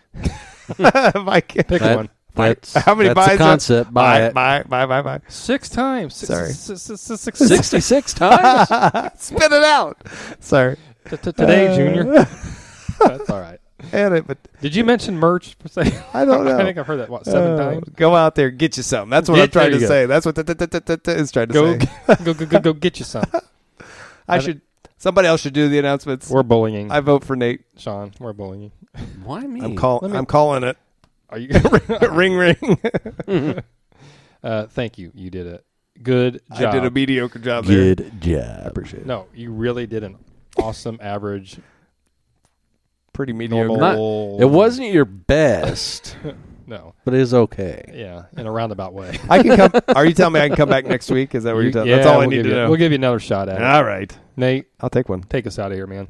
by Pick That- one. That's, How many that's buys? the concept. Buy it. Buy, buy, buy, buy. Six times. Six, Sorry. s- s- s- six- sixty-six times? Spit it out. Sorry. T- t- Today, Uh, Junior. That's all right. And it, but Did you mention merch for sale? I don't know. I think I've heard that what seven Uh, times. Go out there, get you some. That's what Get- I'm trying there to you go. say. That's what the, the, the, the, the is trying to Go, say. go, go, go, go, get you some. I should. Somebody else should do the announcements. We're bullying. I vote for Nate. Sean, we're bullying. Why me? I'm call. Let me- I'm calling it. Are you? ring ring. uh, thank you. You did a good job. I did a mediocre job there. Good job. I appreciate it. No, you really did an awesome average. Pretty mediocre. Normal. It wasn't your best, No. but it is okay. Yeah, in a roundabout way. I can come. Are you telling me I can come back next week? Is that what You- you're telling? yeah, That's all I we'll need give to you, know. We'll give you another shot at it. All right. Nate, I'll take one. take us out of here, man.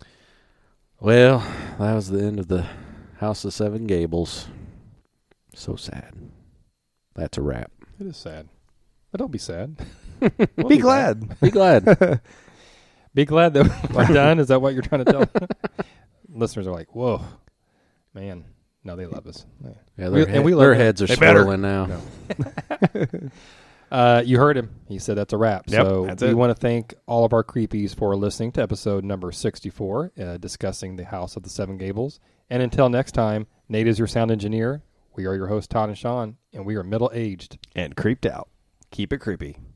Well, that was the end of the House of Seven Gables. So sad. That's a wrap. It is sad. But don't be sad. Be glad. Be glad. Be glad that we're done. Is that what you're trying to tell? Listeners are like, whoa, man. No, they love us. Yeah. Yeah, We- their, and head- we love their them. heads are They better. swirling now. Uh, you heard him. He said that's a wrap. Yep, so that's we it. want to thank all of our creepies for listening to episode number sixty-four, uh, discussing the House of the Seven Gables. And until next time, Nate is your sound engineer. We are your hosts, Todd and Sean, and we are middle-aged. And creeped out. Keep it creepy.